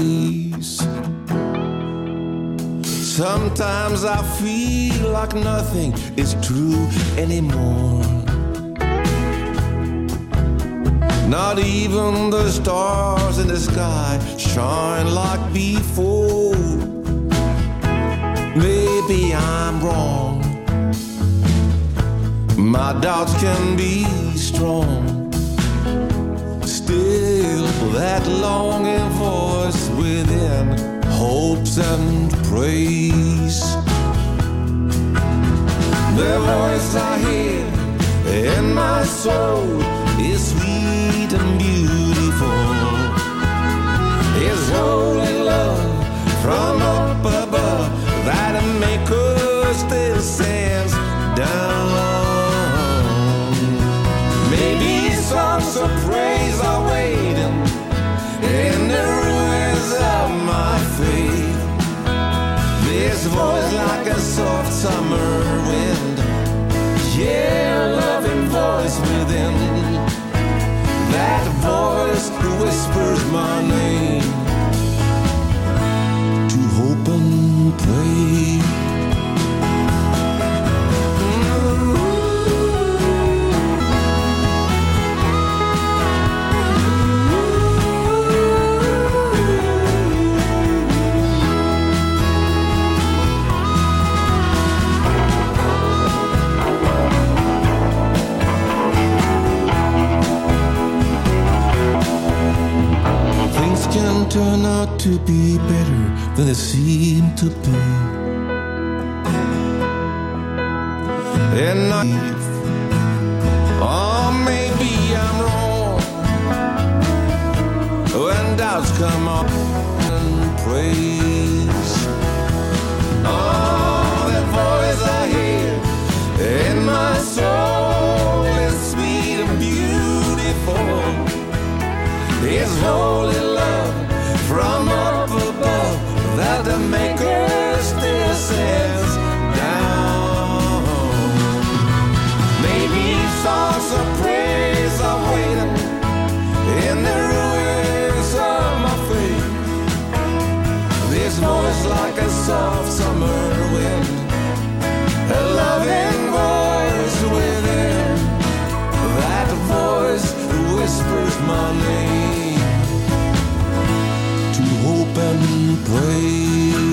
[SPEAKER 8] Sometimes I feel like nothing is true anymore. Not even the stars in the sky shine like before. Maybe I'm wrong. My doubts can be strong. Still that longing voice within hopes and praise. The voice I hear in my soul is sweet and beautiful. It's holy love from up above that maker still stands down. Maybe songs of praise are waiting in the ruins of my faith. This voice like a soft summer wind, yeah, loving voice within. That voice voice who whispers my name. To hope and pray. Can turn out to be better than they seem to be. And naive, or maybe I'm wrong. When doubts come up and praise, oh, that voice I hear in my soul is sweet and beautiful. It's holy love from up above that the Maker still sends down. Maybe songs of praise are waiting in the ruins of my faith. This voice like a soft summer wind, a loving voice within. That voice whispers my name. Hope and pray.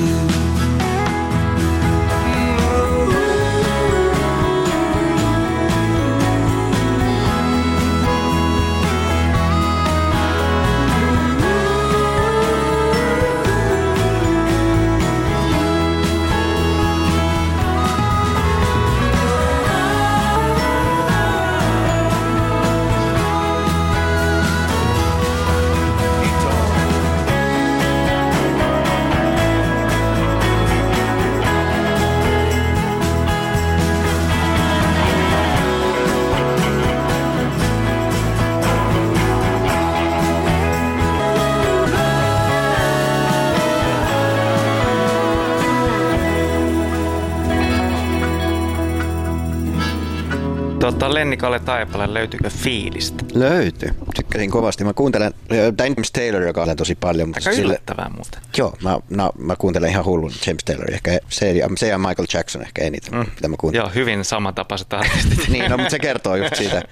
[SPEAKER 2] Lenni-Kalle Taipale, löytyykö fiilistä?
[SPEAKER 3] Löytyy. Tykkäsin kovasti. Mä kuuntelen James Taylor, joka on tosi paljon.
[SPEAKER 2] Aika yllättävää muuten.
[SPEAKER 3] Joo, mä kuuntelen ihan hullun James Taylor. Ehkä se ja Michael Jackson ehkä eniten, mitä mä kuuntelen.
[SPEAKER 2] Joo, hyvin samantapaiset artistit.
[SPEAKER 3] Niin, no, mutta se kertoo just siitä.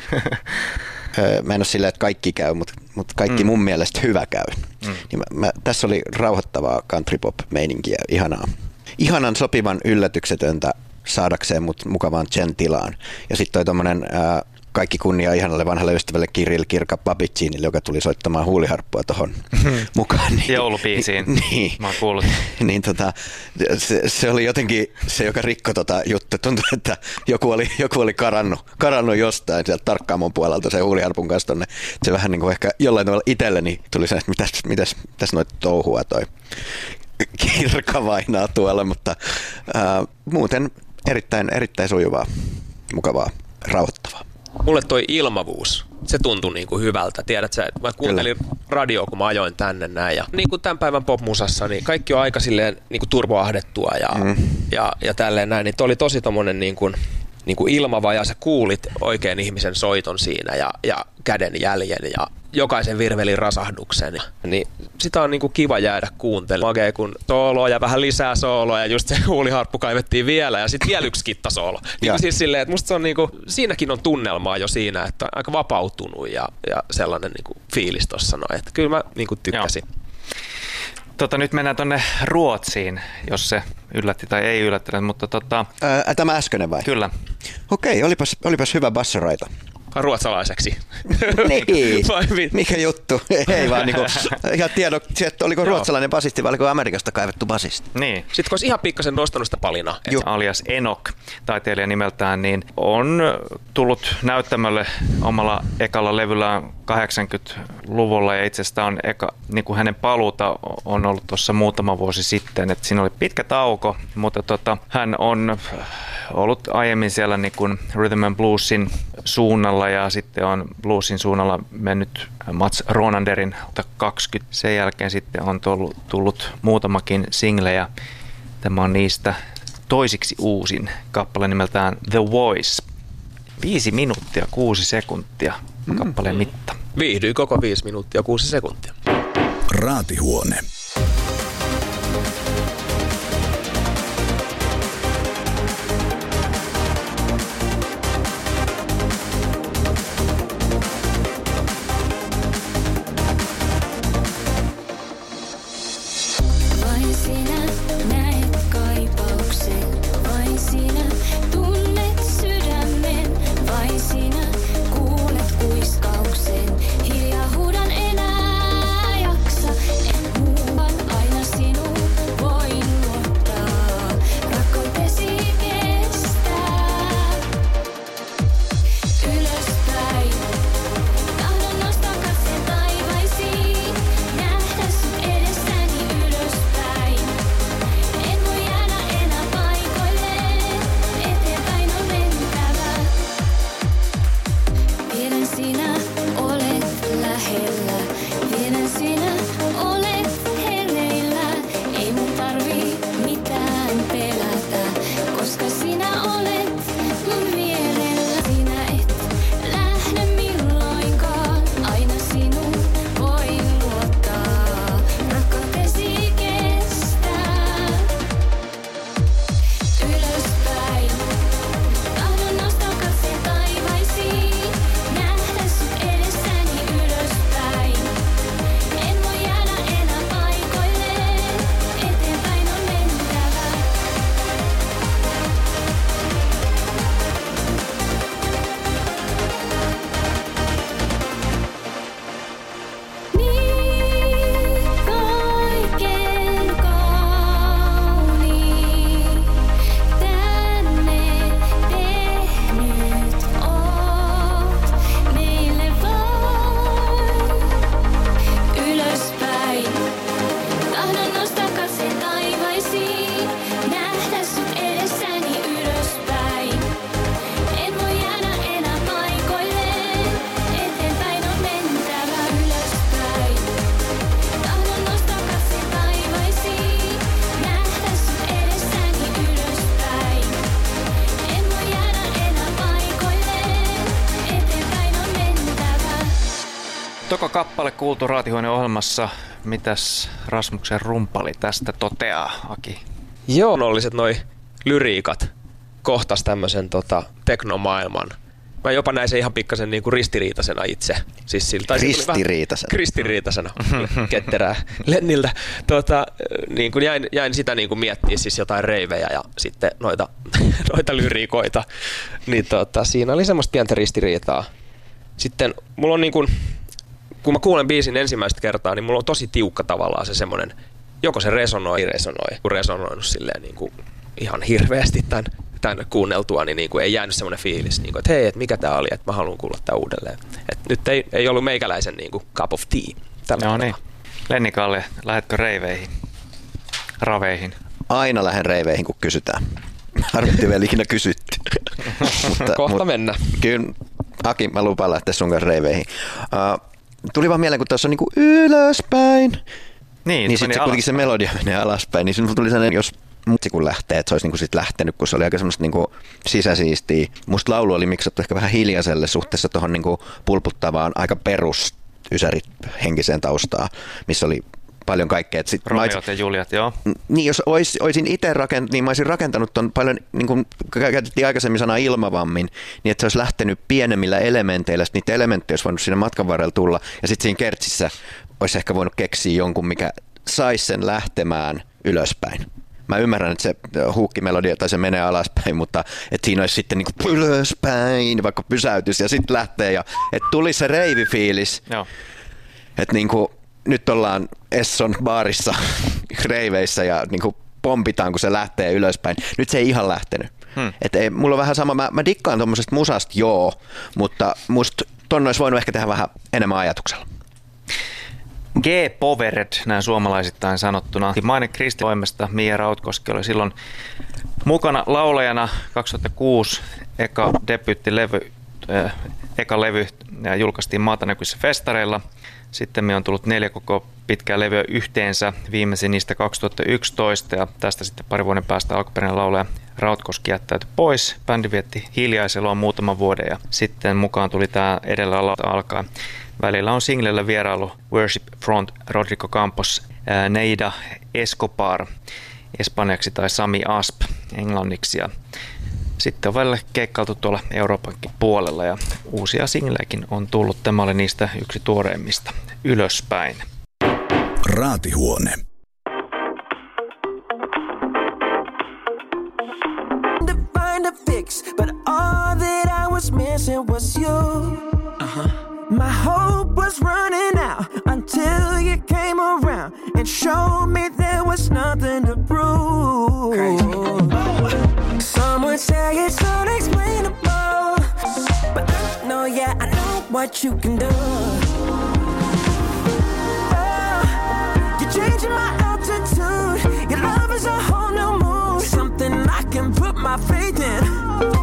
[SPEAKER 3] Mä en ole silleen, että kaikki käy, mutta kaikki mun mielestä hyvä käy. Niin tässä oli rauhoittavaa country pop meininkiä, ihanaa. Ihanan sopivan yllätyksetöntä saadakseen mut mukavaan Chen-tilaan. Ja sitten toi tommonen kaikki kunnia ihanalle vanhalle ystävälle Kirill Kirka Babicinille, joka tuli soittamaan huuliharppua tohon mukaan. Niin,
[SPEAKER 2] joulubiisiin.
[SPEAKER 3] Niin,
[SPEAKER 2] mä oon kuullut.
[SPEAKER 3] Niin se oli jotenkin se, joka rikkoi juttu. Tuntui, että joku oli karannut jostain sieltä Tarkkaamon puolelta se huuliharpun kanssa tonne. Se vähän niin kuin ehkä jollain tavalla itselleni tuli se, että mitäs noita touhua toi Kirka vainaa tuolla, mutta muuten erittäin sujuvaa, mukavaa, rauhoittavaa.
[SPEAKER 7] Mulle toi ilmavuus, se tuntui niinku hyvältä. Tiedät sä, mä kuuntelin radioa, kun mä ajoin tänne näin. Ja niin kuin tämän päivän popmusassa, niin kaikki on aika silleen niinku turboahdettua ja tälleen näin. Niin toi oli tosi tommonen niinku ilmava ja sä kuulit oikein ihmisen soiton siinä ja käden jäljen ja jokaisen virvelin rasahduksen. Niin sitä on niinku kiva jäädä kuuntelemaan. Okei, kun sooloa ja vähän lisää sooloa ja just se huuliharppu kaivettiin vielä ja sitten vielä yksi kittasoolo. Niin siis silleen, että musta se on niinku, siinäkin on tunnelmaa jo siinä, että on aika vapautunut ja sellainen niinku fiilis tossa noin. Että kyllä mä niinku tykkäsin.
[SPEAKER 2] Nyt mennään tonne Ruotsiin, jos se yllätti tai ei yllättänyt, mutta
[SPEAKER 3] Tämä äskeinen vai?
[SPEAKER 2] Kyllä.
[SPEAKER 3] Okei, olipas hyvä bassaraita.
[SPEAKER 7] Ruotsalaiseksi.
[SPEAKER 3] Niin, mikä juttu? Ei vaan niinku, ihan tiedon, oliko ruotsalainen basisti vai oliko Amerikasta kaivettu basisti?
[SPEAKER 2] Niin.
[SPEAKER 7] Sitten kun olisi ihan pikkasen nostanut sitä palinaa.
[SPEAKER 2] Alias Enoch, taiteilija nimeltään, niin on tullut näyttämölle omalla ekalla levyllään 80-luvulla ja itse asiassa on niin kuin hänen paluuta on ollut tuossa muutama vuosi sitten, että siinä oli pitkä tauko, mutta hän on ollut aiemmin siellä niin kuin Rhythm and Bluesin suunnalla ja sitten on bluesin suunnalla mennyt Mats Ronanderin 20. Sen jälkeen sitten on tullut muutamakin single ja tämä on niistä toisiksi uusin kappale nimeltään The Voice. 5 minuuttia 6 sekuntia kappaleen mitta.
[SPEAKER 7] viihdyin koko 5 minuuttia 6 sekuntia.
[SPEAKER 9] Raatihuone.
[SPEAKER 6] Vain sinä näet kaipauksen, vain sinä tunnet sydämen, vain sinä kuulet kuiskauksen. Hiljaa huudan enää jaksa, en muuan aina sinuun voin luottaa. Rakkautesi kestää ylöspäin. Tahdon nostaa katseen taivaisiin, nähdä sut edessäni ylöspäin. En voi jäädä enää paikoilleen, eteenpäin on mentävä. Tiedän sinä olet lähellä, tiedän sinä olet hereillä. Ei mun tarvii mitään pelätä, koska sinä olet mun vierellä. Sinä et lähde milloinkaan, aina sinuun voin luottaa. Rakkautesi kestää ylöspäin. Tahdon nostaa katseen taivaisiin, nähdä sut edessäni ylöspäin. En voi jäädä enää paikoilleen, eteenpäin on mentävä. Niin kaiken kauniin tänne tehnyt oot meille vain ylöspäin. Tahdon nostaa katseen taivaisiin, nähdä sut edessäni ylöspäin. En voi jäädä enää paikoilleen, eteenpäin on mentävä ylöspäin. Tahdon nostaa katseen taivaisiin, nähdä sut edessäni ylöspäin. En voi jäädä enää paikoilleen, eteenpäin on mentävä.
[SPEAKER 2] Toka kappale kuultu Raatihuoneen ohjelmassa. Mitäs Rasmuksen rumpali tästä toteaa, Aki?
[SPEAKER 7] Joonolliset noi lyriikat kohtas tämmöisen teknomaailman. Mä jopa näin se ihan pikkasen niinku ristiriitaisena itse. Siis ristiriitaisena. Ketterää Lenniltä. Niin kuin jäin sitä niinku miettiä siis jotain reivejä ja sitten noita lyriikoita. Niin siinä oli semmoista pientä ristiriitaa. Sitten mulla on niinku, kun mä kuulen biisin ensimmäistä kertaa, niin mulla on tosi tiukka tavallaan se semmoinen, joko se resonoi, kun resonoinut silleen niin kuin ihan hirveästi tämän kuunneltua, niin kuin ei jäänyt semmoinen fiilis, niin kuin, että hei, että mikä tää oli, että mä haluan kuulla tää uudelleen. Et nyt ei ollut meikäläisen niin kuin cup of tea.
[SPEAKER 2] Joo niin. Lenni-Kalle, lähetkö raveihin?
[SPEAKER 3] Aina lähden reiveihin, kun kysytään. Harmitti vielä ikinä kysytty.
[SPEAKER 7] Kohta mennä.
[SPEAKER 3] Kyllä, Aki, mä lupaan lähteä sun kanssa reiveihin. Tuli vaan mieleen, kun tuossa on niinku ylöspäin.
[SPEAKER 2] Niin
[SPEAKER 3] sitten se kuitenkin se melodia menee alaspäin. Niin sinulla tuli sellainen, jos mutsi kun lähtee, että se olisi niinku sit lähtenyt, kun se oli aika semmoista niinku sisäsiistiä. Musta laulu oli miksattu ehkä vähän hiljaiselle suhteessa tuohon niinku pulputtavaan aika perus ysärit henkiseen taustaan, missä oli paljon kaikkea.
[SPEAKER 2] Romeot ja Juliet, joo.
[SPEAKER 3] Niin, jos olisin itse niin mä olisin rakentanut ton paljon, niin kuin käytettiin aikaisemmin sanaa ilmavammin, niin että se olisi lähtenyt pienemmillä elementeillä, sitten niitä elementtejä olisi voinut siinä matkan varrella tulla, ja sitten siinä kertsissä olisi ehkä voinut keksiä jonkun, mikä saisi sen lähtemään ylöspäin. Mä ymmärrän, että se huukkimelodia tai se menee alaspäin, mutta että siinä olisi sitten niin kuin ylöspäin, vaikka pysäytys ja sitten lähtee, ja että tuli se reivifiilis, että niin kuin nyt ollaan Esson baarissa reiveissä ja niin kuin pompitaan, kun se lähtee ylöspäin. Nyt se ei ihan lähtenyt. Mulla on vähän sama, mä dikkaan tommosesta musasta, joo, mutta musta ton olisi voinut ehkä tehdä vähän enemmän ajatuksella.
[SPEAKER 2] G-Powered, näin suomalaisittain sanottuna. Mainen Kristi toimesta Mia Rautkoski oli silloin mukana laulajana. 2006 eka levy julkaistiin maatanäkyisissä festareilla. Sitten me on tullut 4 koko pitkää levyä yhteensä, viimeisin niistä 2011, ja tästä sitten pari vuoden päästä alkuperäinen laulaja Rautkoski jättäytyi pois. Bändi vietti hiljaiselua muutaman vuoden, ja sitten mukaan tuli tämä edellä alkaa. Välillä on singlellä vierailu Worship Front Rodrigo Campos, Neida Escobar espanjaksi tai Sami Asp englanniksi. Ja sitten on välillä keikkailtu tuolla Euroopankin puolella ja uusia singlejäkin on tullut. Tämä oli niistä yksi tuoreimmista, Ylöspäin.
[SPEAKER 9] Raatihuone.
[SPEAKER 8] But all that I was missing was you. My hope was running out until you came around and showed me there was nothing to prove. Some would say it's unexplainable, but no, yeah, I know what you can do. You're changing my altitude. Your love is a whole new mood, something I can put my faith in.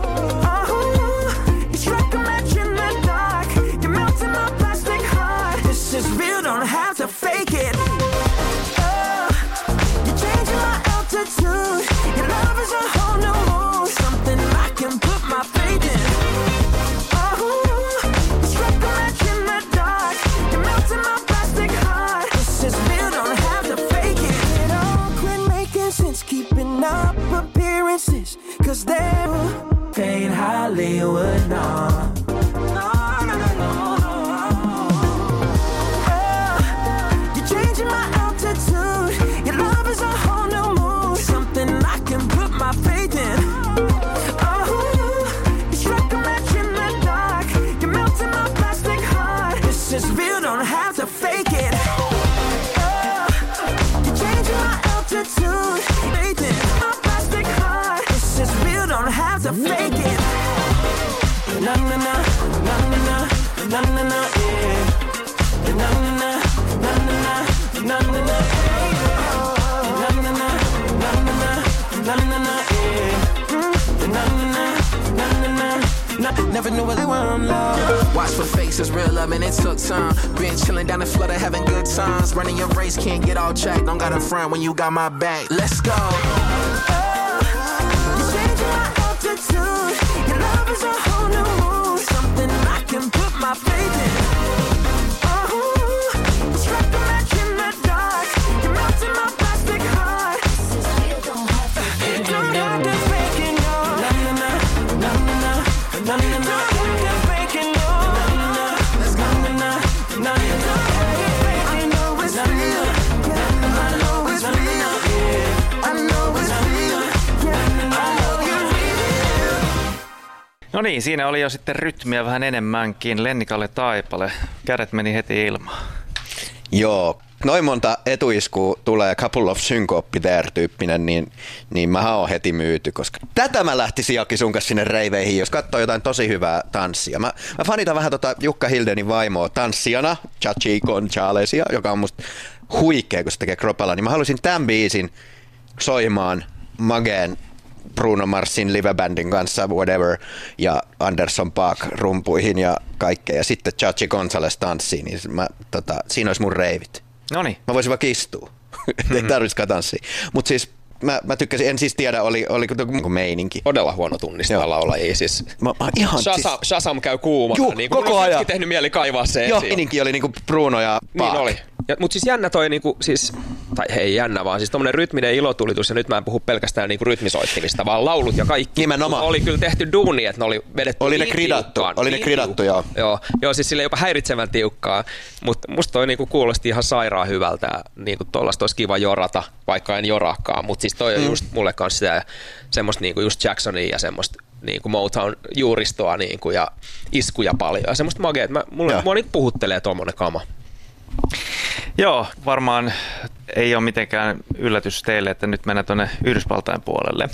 [SPEAKER 8] It's real, don't have to fake it. You're changing my altitude. Your love is a whole new mood, something I can put my faith in. You strike a match in the dark. You're melting my plastic heart. This is real, don't have to fake it. It all quit making sense, keeping up appearances, 'cause they're fade Hollywood now. Your love is a whole new mood, something I can put my faith in. You strike a match in the dark. You're melting my plastic heart. This is real, don't have to fake it. You're changing my altitude, faith in my plastic heart. This is real, don't have to fake it. Na na na, na na na, na na na, yeah. Na na na, na na na, na na na. Never knew what they were love. Watch for faces, real love, and it took time. Been chilling down the flood, having good times. Running your race, can't get all checked. Don't got a friend when you got my back. Let's go. You're changing my altitude. Your love is a whole new mood, something I can put my faith in. You strike a match in the dark. You're melting my plastic heart. Don't have to fake it, no. Na na na, na na na, na na na. Don't have to fake it, no. Na na na, na na na. I know it's real. I know it's real. I know it's real. I know you're real.
[SPEAKER 2] No niin, siinä oli jo sitten rytmiä vähän enemmänkin. Lennikalle Taipale, kädet meni heti ilmaan.
[SPEAKER 3] Joo, noin monta etuiskua tulee couple of syncope there -tyyppinen, niin mä oon heti myyty, koska tätä mä lähtisin Jaki sun kanssa sinne reiveihin, jos katsoo jotain tosi hyvää tanssia. Mä fanitan vähän Jukka Hildenin vaimoa tanssijana, Chachi Gonzalesia, joka on musta huikea, kun se tekee kropalla, niin mä haluaisin tämän biisin soimaan Mageen Bruno Marsin livebändin kanssa, whatever, ja Anderson Paak rumpuihin ja kaikkea, ja sitten Chachi Gonzales tanssiin, niin siinä olisi mun reivit.
[SPEAKER 2] Noniin.
[SPEAKER 3] Mä voisin vaikka istua, ei tarvitsisikaan tanssia. Mutta siis mä tykkäsin, en siis tiedä, oliko meininki.
[SPEAKER 7] Todella huono tunnistaa laulajia. Siis Shazam käy kuumana. Niin
[SPEAKER 3] koko ajan.
[SPEAKER 7] Olisi tehnyt mieli kaivaa se
[SPEAKER 3] joo,
[SPEAKER 7] esiin.
[SPEAKER 3] meininki oli niinku Bruno ja Paak.
[SPEAKER 7] Niin oli. Mutta siis jännä toi, niinku, siis, tai hei jännä vaan, siis tommonen rytminen ilotulitus, ja nyt mä en puhu pelkästään niinku rytmisoittimista, vaan laulut ja kaikki.
[SPEAKER 3] Nimenomaan.
[SPEAKER 7] Oli kyllä tehty duuni, että ne oli vedetty
[SPEAKER 3] oli
[SPEAKER 7] niin
[SPEAKER 3] ne kridattu,
[SPEAKER 7] tiukkaan.
[SPEAKER 3] oli ne kridattu, joo.
[SPEAKER 7] Joo, siis sille jopa häiritsevän tiukkaa, mutta musta toi niinku kuulosti ihan sairaan hyvältä, niinku tollaista olisi kiva jorata, vaikka en joraakaan, mutta siis toi on just mulle kanssa sitä semmoista niinku just Jacksonia ja semmoista niinku Motown juuristoa niinku ja iskuja paljon ja semmoista magea, mua niinku puhuttelee tommonen kama.
[SPEAKER 2] Joo, varmaan ei ole mitenkään yllätys teille, että nyt mennään tuonne Yhdysvaltain puolelle.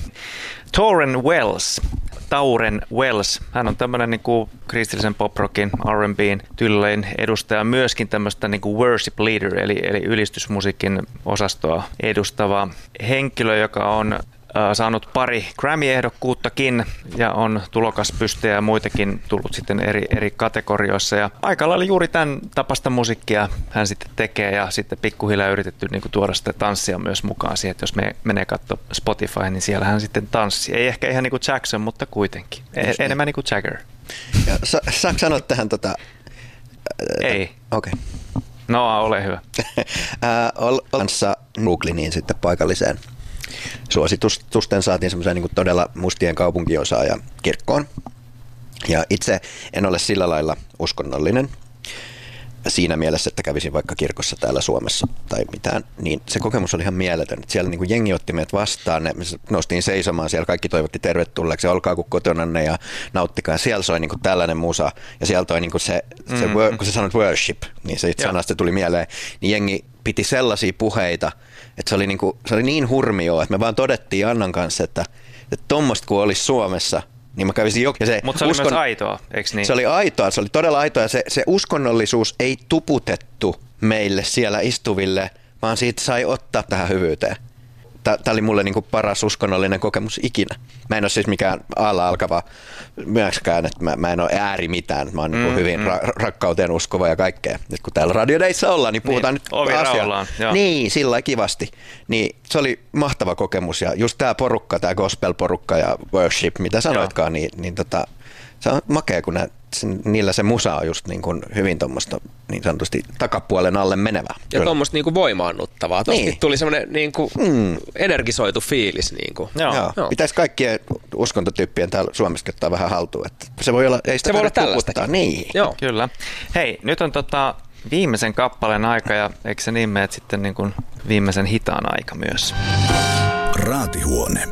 [SPEAKER 2] Tauren Wells, hän on tämmöinen niin kuin kristillisen pop-rockin, R&B:n tyylinen edustaja, myöskin tämmöistä niin kuin worship leader, eli ylistysmusiikin osastoa edustava henkilö, joka on saanut pari Grammy-ehdokkuuttakin ja on tulokaspystejä ja muitakin tullut sitten eri kategorioissa. Ja aika lailla juuri tämän tapasta musiikkia hän sitten tekee ja sitten pikkuhiljaa yritetty niin kuin tuoda sitä tanssia myös mukaan siihen, että jos me menee katsoa Spotify, niin siellä hän sitten tanssii. Ei ehkä ihan niin kuin Jackson, mutta kuitenkin. Enemmän niin kuin Jagger.
[SPEAKER 3] Saanko sanoa tähän
[SPEAKER 2] Ei.
[SPEAKER 3] Okei.
[SPEAKER 2] No, ole hyvä.
[SPEAKER 3] Kanssa Brooklyniin sitten paikalliseen suositusten saatiin semmoiseen niin kuin todella mustien kaupunkiosaan ja kirkkoon. Ja itse en ole sillä lailla uskonnollinen siinä mielessä, että kävisin vaikka kirkossa täällä Suomessa tai mitään, niin se kokemus oli ihan mieletön. Siellä niin kuin jengi otti meidät vastaan, me noustiin seisomaan, siellä kaikki toivotti tervetulleeksi, olkaa kuin kotonanne ja nauttikaa. Siellä soi niin kuin tällainen musa ja siellä toi niin kuin kun sä sanot worship, niin se itse sanasta tuli mieleen, niin jengi piti sellaisia puheita, että se oli niin hurmioa, että me vaan todettiin Annan kanssa, että tommoista kun olisi Suomessa, niin mä kävisin
[SPEAKER 2] mutta se oli myös aitoa, eikö niin?
[SPEAKER 3] Se oli aitoa, se oli todella aitoa ja se uskonnollisuus ei tuputettu meille siellä istuville, vaan siitä sai ottaa tähän hyvyyteen. Tämä oli mulle niin kuin paras uskonnollinen kokemus ikinä. Mä en ole siis mikään alkava myöskään, että mä en ole ääri mitään. Mä oon niin kuin hyvin rakkauteen uskova ja kaikkea. Nyt kun täällä Radio Dayssa ollaan, niin puhutaan nyt asiaa. Niin, sillä lailla kivasti. Niin, se oli mahtava kokemus ja just tämä porukka, tämä gospel-porukka ja worship, mitä sanoitkaan, niin se on makea, kun niillä se musa on just niin kuin hyvin tuommoista niin sanotusti takapuolen alle menevää.
[SPEAKER 7] Ja tuommoista niin kuin voimaannuttavaa. Tuosta niin tuli semmoinen niin kuin energisoitu fiilis. Niin kuin.
[SPEAKER 3] Joo. Pitäisi kaikkien uskontotyyppien täällä Suomessa ottaa vähän haltuun. Että se voi olla, ei sitä
[SPEAKER 7] se voi olla tällaistakin.
[SPEAKER 3] Niin.
[SPEAKER 2] Joo. Kyllä. Hei, nyt on viimeisen kappaleen aika ja eikö se niin mene sitten niin kuin viimeisen hitaan aika myös?
[SPEAKER 9] Raatihuone.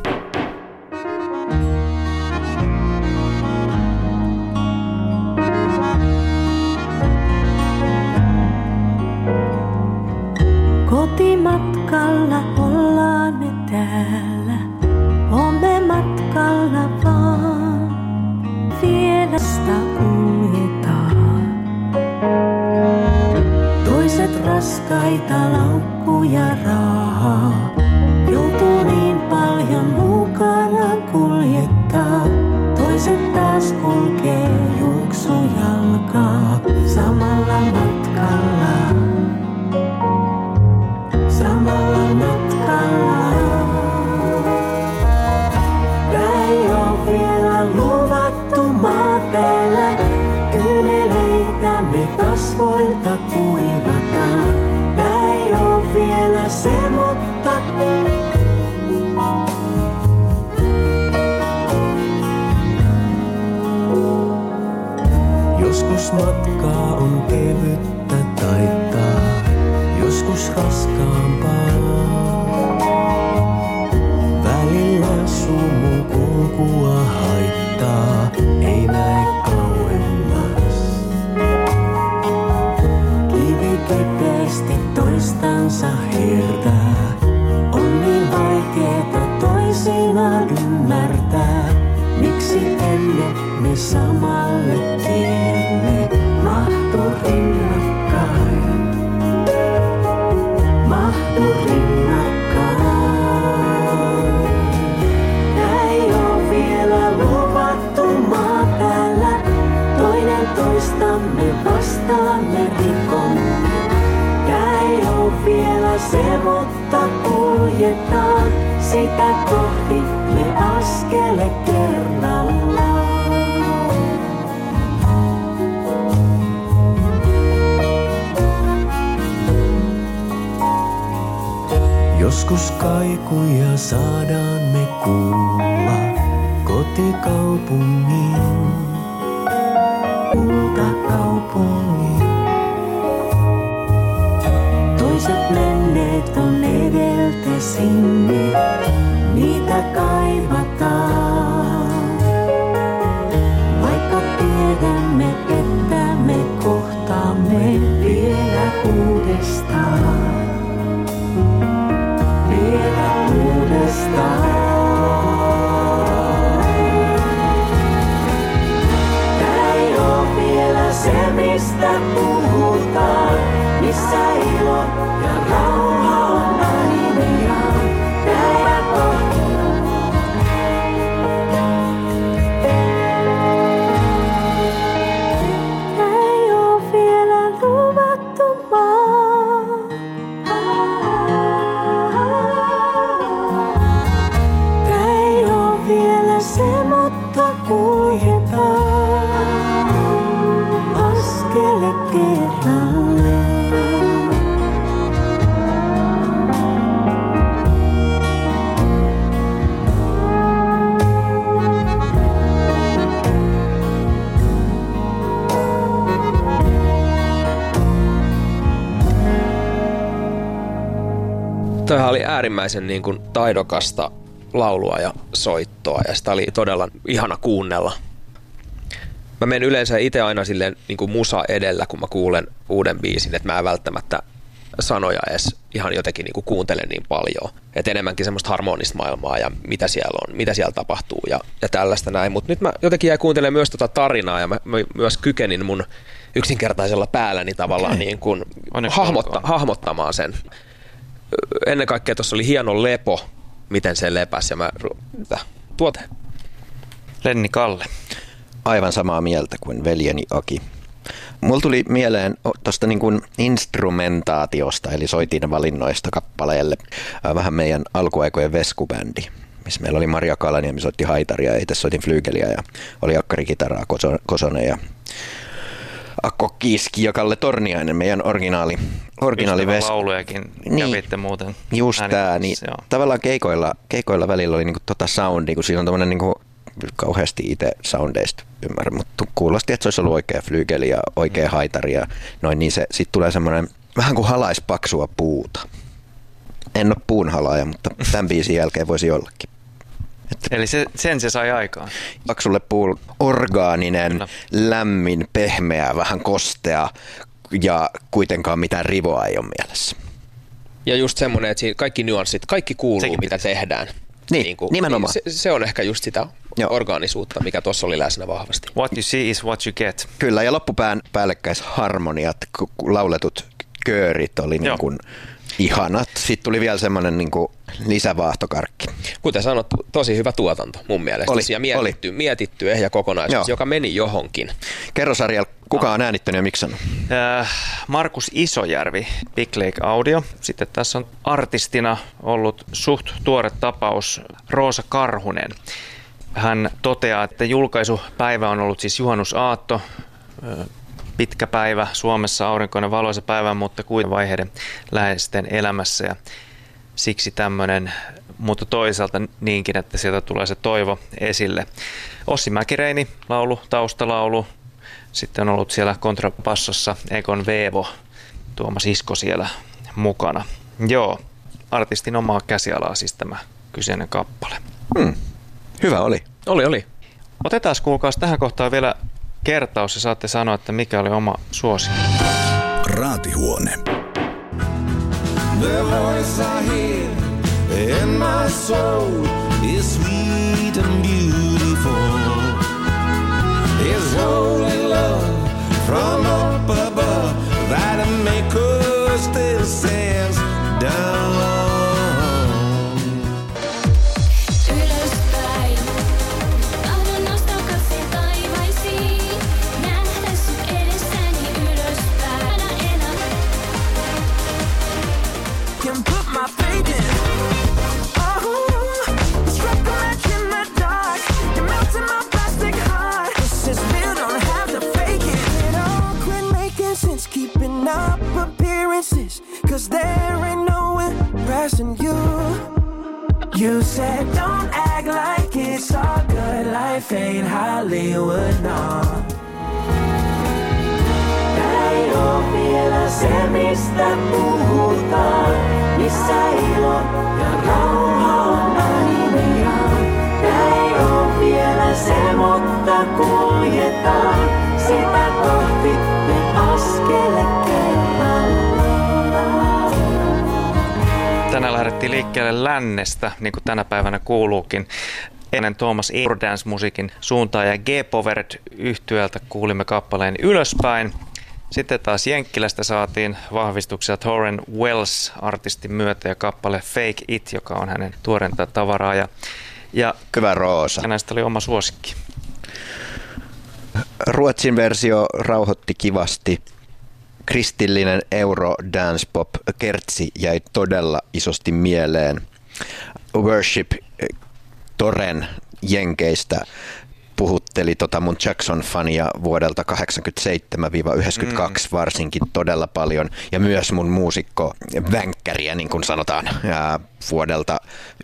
[SPEAKER 10] Kotimatkalla ollaan me täällä, olemme matkalla vaan, vielä sitä kuljetaan. Toiset raskaita laukkuja raahaa, joutuu niin paljon mukana kuljettaa. Toiset taas kulkee juoksujalkaa samalla matkalla. Samalla matkalla. Tää ei oo vielä luvattu maa päällä. Kyyneleitä me kasvoilta kuivataan. Tää ei oo vielä se, mutta joskus matkaa on kevyttä taittaa. Joskus raskaampaa. Välillä sumun kulkua haittaa, ei näe kauemmas. Kivi kipeästi toistansa hiertää. On niin vaikeeta toisinaan ymmärtää. Miksi emme me samalle tielle mahtu rinnakkain? Mahdu rinnakkain. Tää ei oo vielä luvattu maa päällä. Toinen toistamme vastaan me rikomme. Tää ei oo vielä se, mutta kuljetaan sitä kohti me askele kerrallaan. Joskus kaikuja saadaan me kuulla kotikaupungin, kultakaupungin. Toiset menneet on edeltä sinne, niitä kaivataan. Vaikka tiedämme, että me kohtaamme vielä uudestaan. Vielä uudestaan. Tää ei oo vielä se, mistä puhutaan, missä ilo ja rauha on ainoa. Tää ei oo vielä luvattu maa. Se, mutta kuljetaan askele kerrallaan.
[SPEAKER 7] Toihan oli äärimmäisen niin kuin taidokasta laulua ja soittoa ja sitä oli todella ihana kuunnella. Mä menen yleensä itse aina silleen niin kuin musa edellä, kun mä kuulen uuden biisin, että mä en välttämättä sanoja edes ihan jotenkin niin kuin kuuntelen niin paljon. Että enemmänkin semmoista harmonista maailmaa ja mitä siellä on, mitä siellä tapahtuu ja tällaista näin. Mutta nyt mä jotenkin jäin kuuntelemaan myös tota tarinaa ja mä myös kykenin mun yksinkertaisella päälläni tavallaan niin kuin hahmottamaan sen. Ennen kaikkea tuossa oli hieno lepo, miten se lepäsi ja tuote.
[SPEAKER 2] Lenni Kalle.
[SPEAKER 3] Aivan samaa mieltä kuin veljeni Aki. Mulla tuli mieleen tuosta niin kuin instrumentaatiosta, eli soitin valinnoista kappaleelle vähän meidän alkuaikojen veskubändi, missä meillä oli Maria Kalaniemi soitti haitaria ja itse soitin flyygeliä ja oli akkarikitaraa Kosonen ja Akko Kiiski ja Kalle Torniainen, meidän originaali
[SPEAKER 2] laulujakin kävitte muuten.
[SPEAKER 3] Just tää, niin tavallaan keikoilla välillä oli niinku tota soundi, kun siinä on tommonen niinku kauheasti itse soundeista ymmärrä, mutta kuulosti, että se olisi ollut oikea flyygeli ja oikea haitari ja noin, niin se sitten tulee semmoinen vähän kuin halaisi paksua puuta. En ole puunhalaaja, mutta tämän biisin jälkeen voisi ollakin.
[SPEAKER 2] Eli sen se sai aikaan.
[SPEAKER 3] Paksulle puun orgaaninen, lämmin, pehmeä, vähän kostea ja kuitenkaan mitään rivoa ei ole mielessä.
[SPEAKER 7] Ja just semmoinen, että siinä kaikki nyanssit, kaikki kuuluu, mitä tehdään.
[SPEAKER 3] Niin nimenomaan.
[SPEAKER 7] Niin se on ehkä just sitä orgaanisuutta, mikä tuossa oli läsnä vahvasti.
[SPEAKER 2] What you see is what you get.
[SPEAKER 3] Kyllä, ja loppupään päällekkäisharmoniat, lauletut köörit oli niin kuin ihanat. Sitten tuli vielä semmoinen niin kuin lisävaahtokarkki.
[SPEAKER 7] Kuten sanot, tosi hyvä tuotanto mun mielestä. Ja mietitty ehjä kokonaisuus, joka meni johonkin.
[SPEAKER 3] Kerro Sarjal, kuka on äänittänyt ja miksi
[SPEAKER 2] Markus Isojärvi, Big Lake Audio. Sitten tässä on artistina ollut suht tuore tapaus Roosa Karhunen. Hän toteaa, että julkaisupäivä on ollut siis juhannusaatto, pitkä päivä Suomessa, aurinkoinen valoisa päivä, mutta kuitenkin vaiheiden läheisten elämässä ja siksi tämmöinen, mutta toisaalta niinkin, että sieltä tulee se toivo esille. Ossi Mäkireini, taustalaulu. Sitten on ollut siellä kontrapassossa Egon Vevo, Tuomas Isko siellä mukana. Joo, artistin omaa käsialaa siis tämä kyseinen kappale.
[SPEAKER 3] Hyvä oli.
[SPEAKER 2] Oli. Otetaan kuulkaas tähän kohtaan vielä kertaus ja saatte sanoa, että mikä oli oma suosikki.
[SPEAKER 9] Raatihuone.
[SPEAKER 8] The voice I hear in my soul is sweet and beautiful. It's holy love from up above that maker still stands down.
[SPEAKER 6] Ylöspäin, tahdon nostaa katse taivaisiin, nähdä sut edessäni ylöspäin.
[SPEAKER 10] Can put my faith in. Strike a match in the dark. You're melting my plastic heart. This is real, don't have to fake it. It all quit making sense, keeping up appearances. 'Cause there ain't no impressing you. You said don't act like it's all good. Life ain't Hollywood, no. Ei oo vielä se, mistä puhutaan, missä ilo ja rauha on ainoa. Ei oo vielä se, mutta kuljetaan sitä kohti me askele kerrallaan.
[SPEAKER 2] Tänään lähdettiin liikkeelle lännestä, niin kuin tänä päivänä kuuluukin. Ennen Thomas Eurodance-musiikin suuntaan ja G-Powered yhtyöltä kuulimme kappaleen Ylöspäin. Sitten taas Jenkkilästä saatiin vahvistuksia Torren Wells-artistin myötä ja kappale Fake It, joka on hänen tuoreinta tavaraa. Ja
[SPEAKER 3] hyvä Roosa.
[SPEAKER 2] Ja näistä oli oma suosikki.
[SPEAKER 3] Ruotsin versio rauhoitti kivasti. Kristillinen euro dance pop kertsi jäi todella isosti mieleen. Worship Torren Jenkeistä puhutteli mun Jackson-fania vuodelta 87-92 varsinkin todella paljon. Ja myös mun muusikko-vänkkäriä, niin kuin sanotaan, vuodelta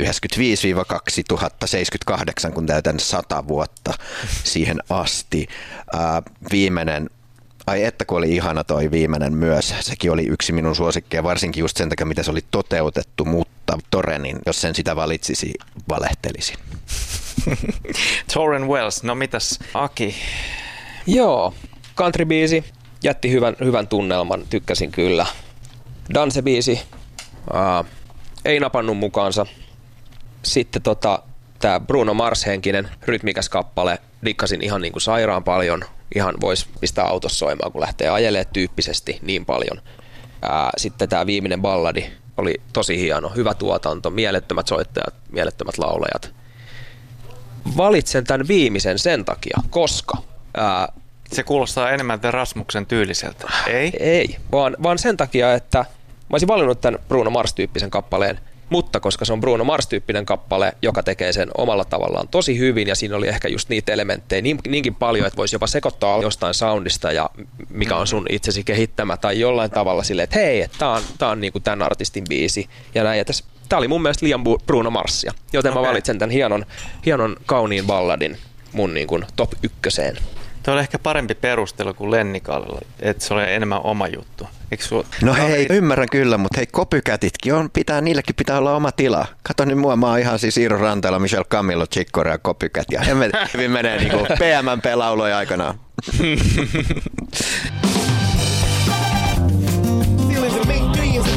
[SPEAKER 3] 1995-2078, kun täytän 100 vuotta siihen asti. Viimeinen, ai että kun oli ihana toi viimeinen myös, sekin oli yksi minun suosikkeja, varsinkin just sen takia, mitä se oli toteutettu, mutta Torenin, jos sen sitä valitsisi, valehtelisin.
[SPEAKER 2] Tauren Wells, no mitäs Aki?
[SPEAKER 7] Joo, country-biisi, jätti hyvän tunnelman, tykkäsin kyllä. Dance-biisi, ei napannut mukaansa. Sitten tää Bruno Mars-henkinen rytmikäs kappale, dikkasin ihan niin kuin sairaan paljon. Ihan vois pistää autossa soimaan, kun lähtee ajelemaan tyyppisesti niin paljon. Sitten tää viimeinen balladi oli tosi hieno, hyvä tuotanto, mielettömät soittajat, mielettömät laulajat. Valitsen tämän viimeisen sen takia, koska...
[SPEAKER 2] Se kuulostaa enemmän tämän Rasmuksen tyyliseltä, ei?
[SPEAKER 7] Ei, vaan sen takia, että mä olisin valinnut tämän Bruno Mars-tyyppisen kappaleen, mutta koska se on Bruno Mars-tyyppinen kappale, joka tekee sen omalla tavallaan tosi hyvin, ja siinä oli ehkä just niitä elementtejä niinkin paljon, että voisi jopa sekoittaa jostain soundista, ja mikä on sun itsesi kehittämä, tai jollain tavalla silleen, että hei, tää on niinku tämän artistin biisi, ja näin. Tää oli mun mielestä liian Bruno Marsia, joten mä valitsen tämän hienon kauniin balladin mun niinku top ykköseen.
[SPEAKER 2] Tuo oli ehkä parempi perustelu kuin Lenni Kallella, että se oli enemmän oma juttu.
[SPEAKER 3] No hei, ymmärrän kyllä, mutta hei, copycatitkin niillekin pitää olla oma tila. Kato nyt mua, mä oon ihan siis Iiro Rantala, Michel Camillo, Chick Corea ja copycat. Ja hyvin menee niinku PMMP-lauloja aikanaan.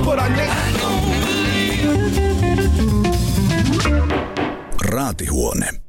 [SPEAKER 9] Raatihuone.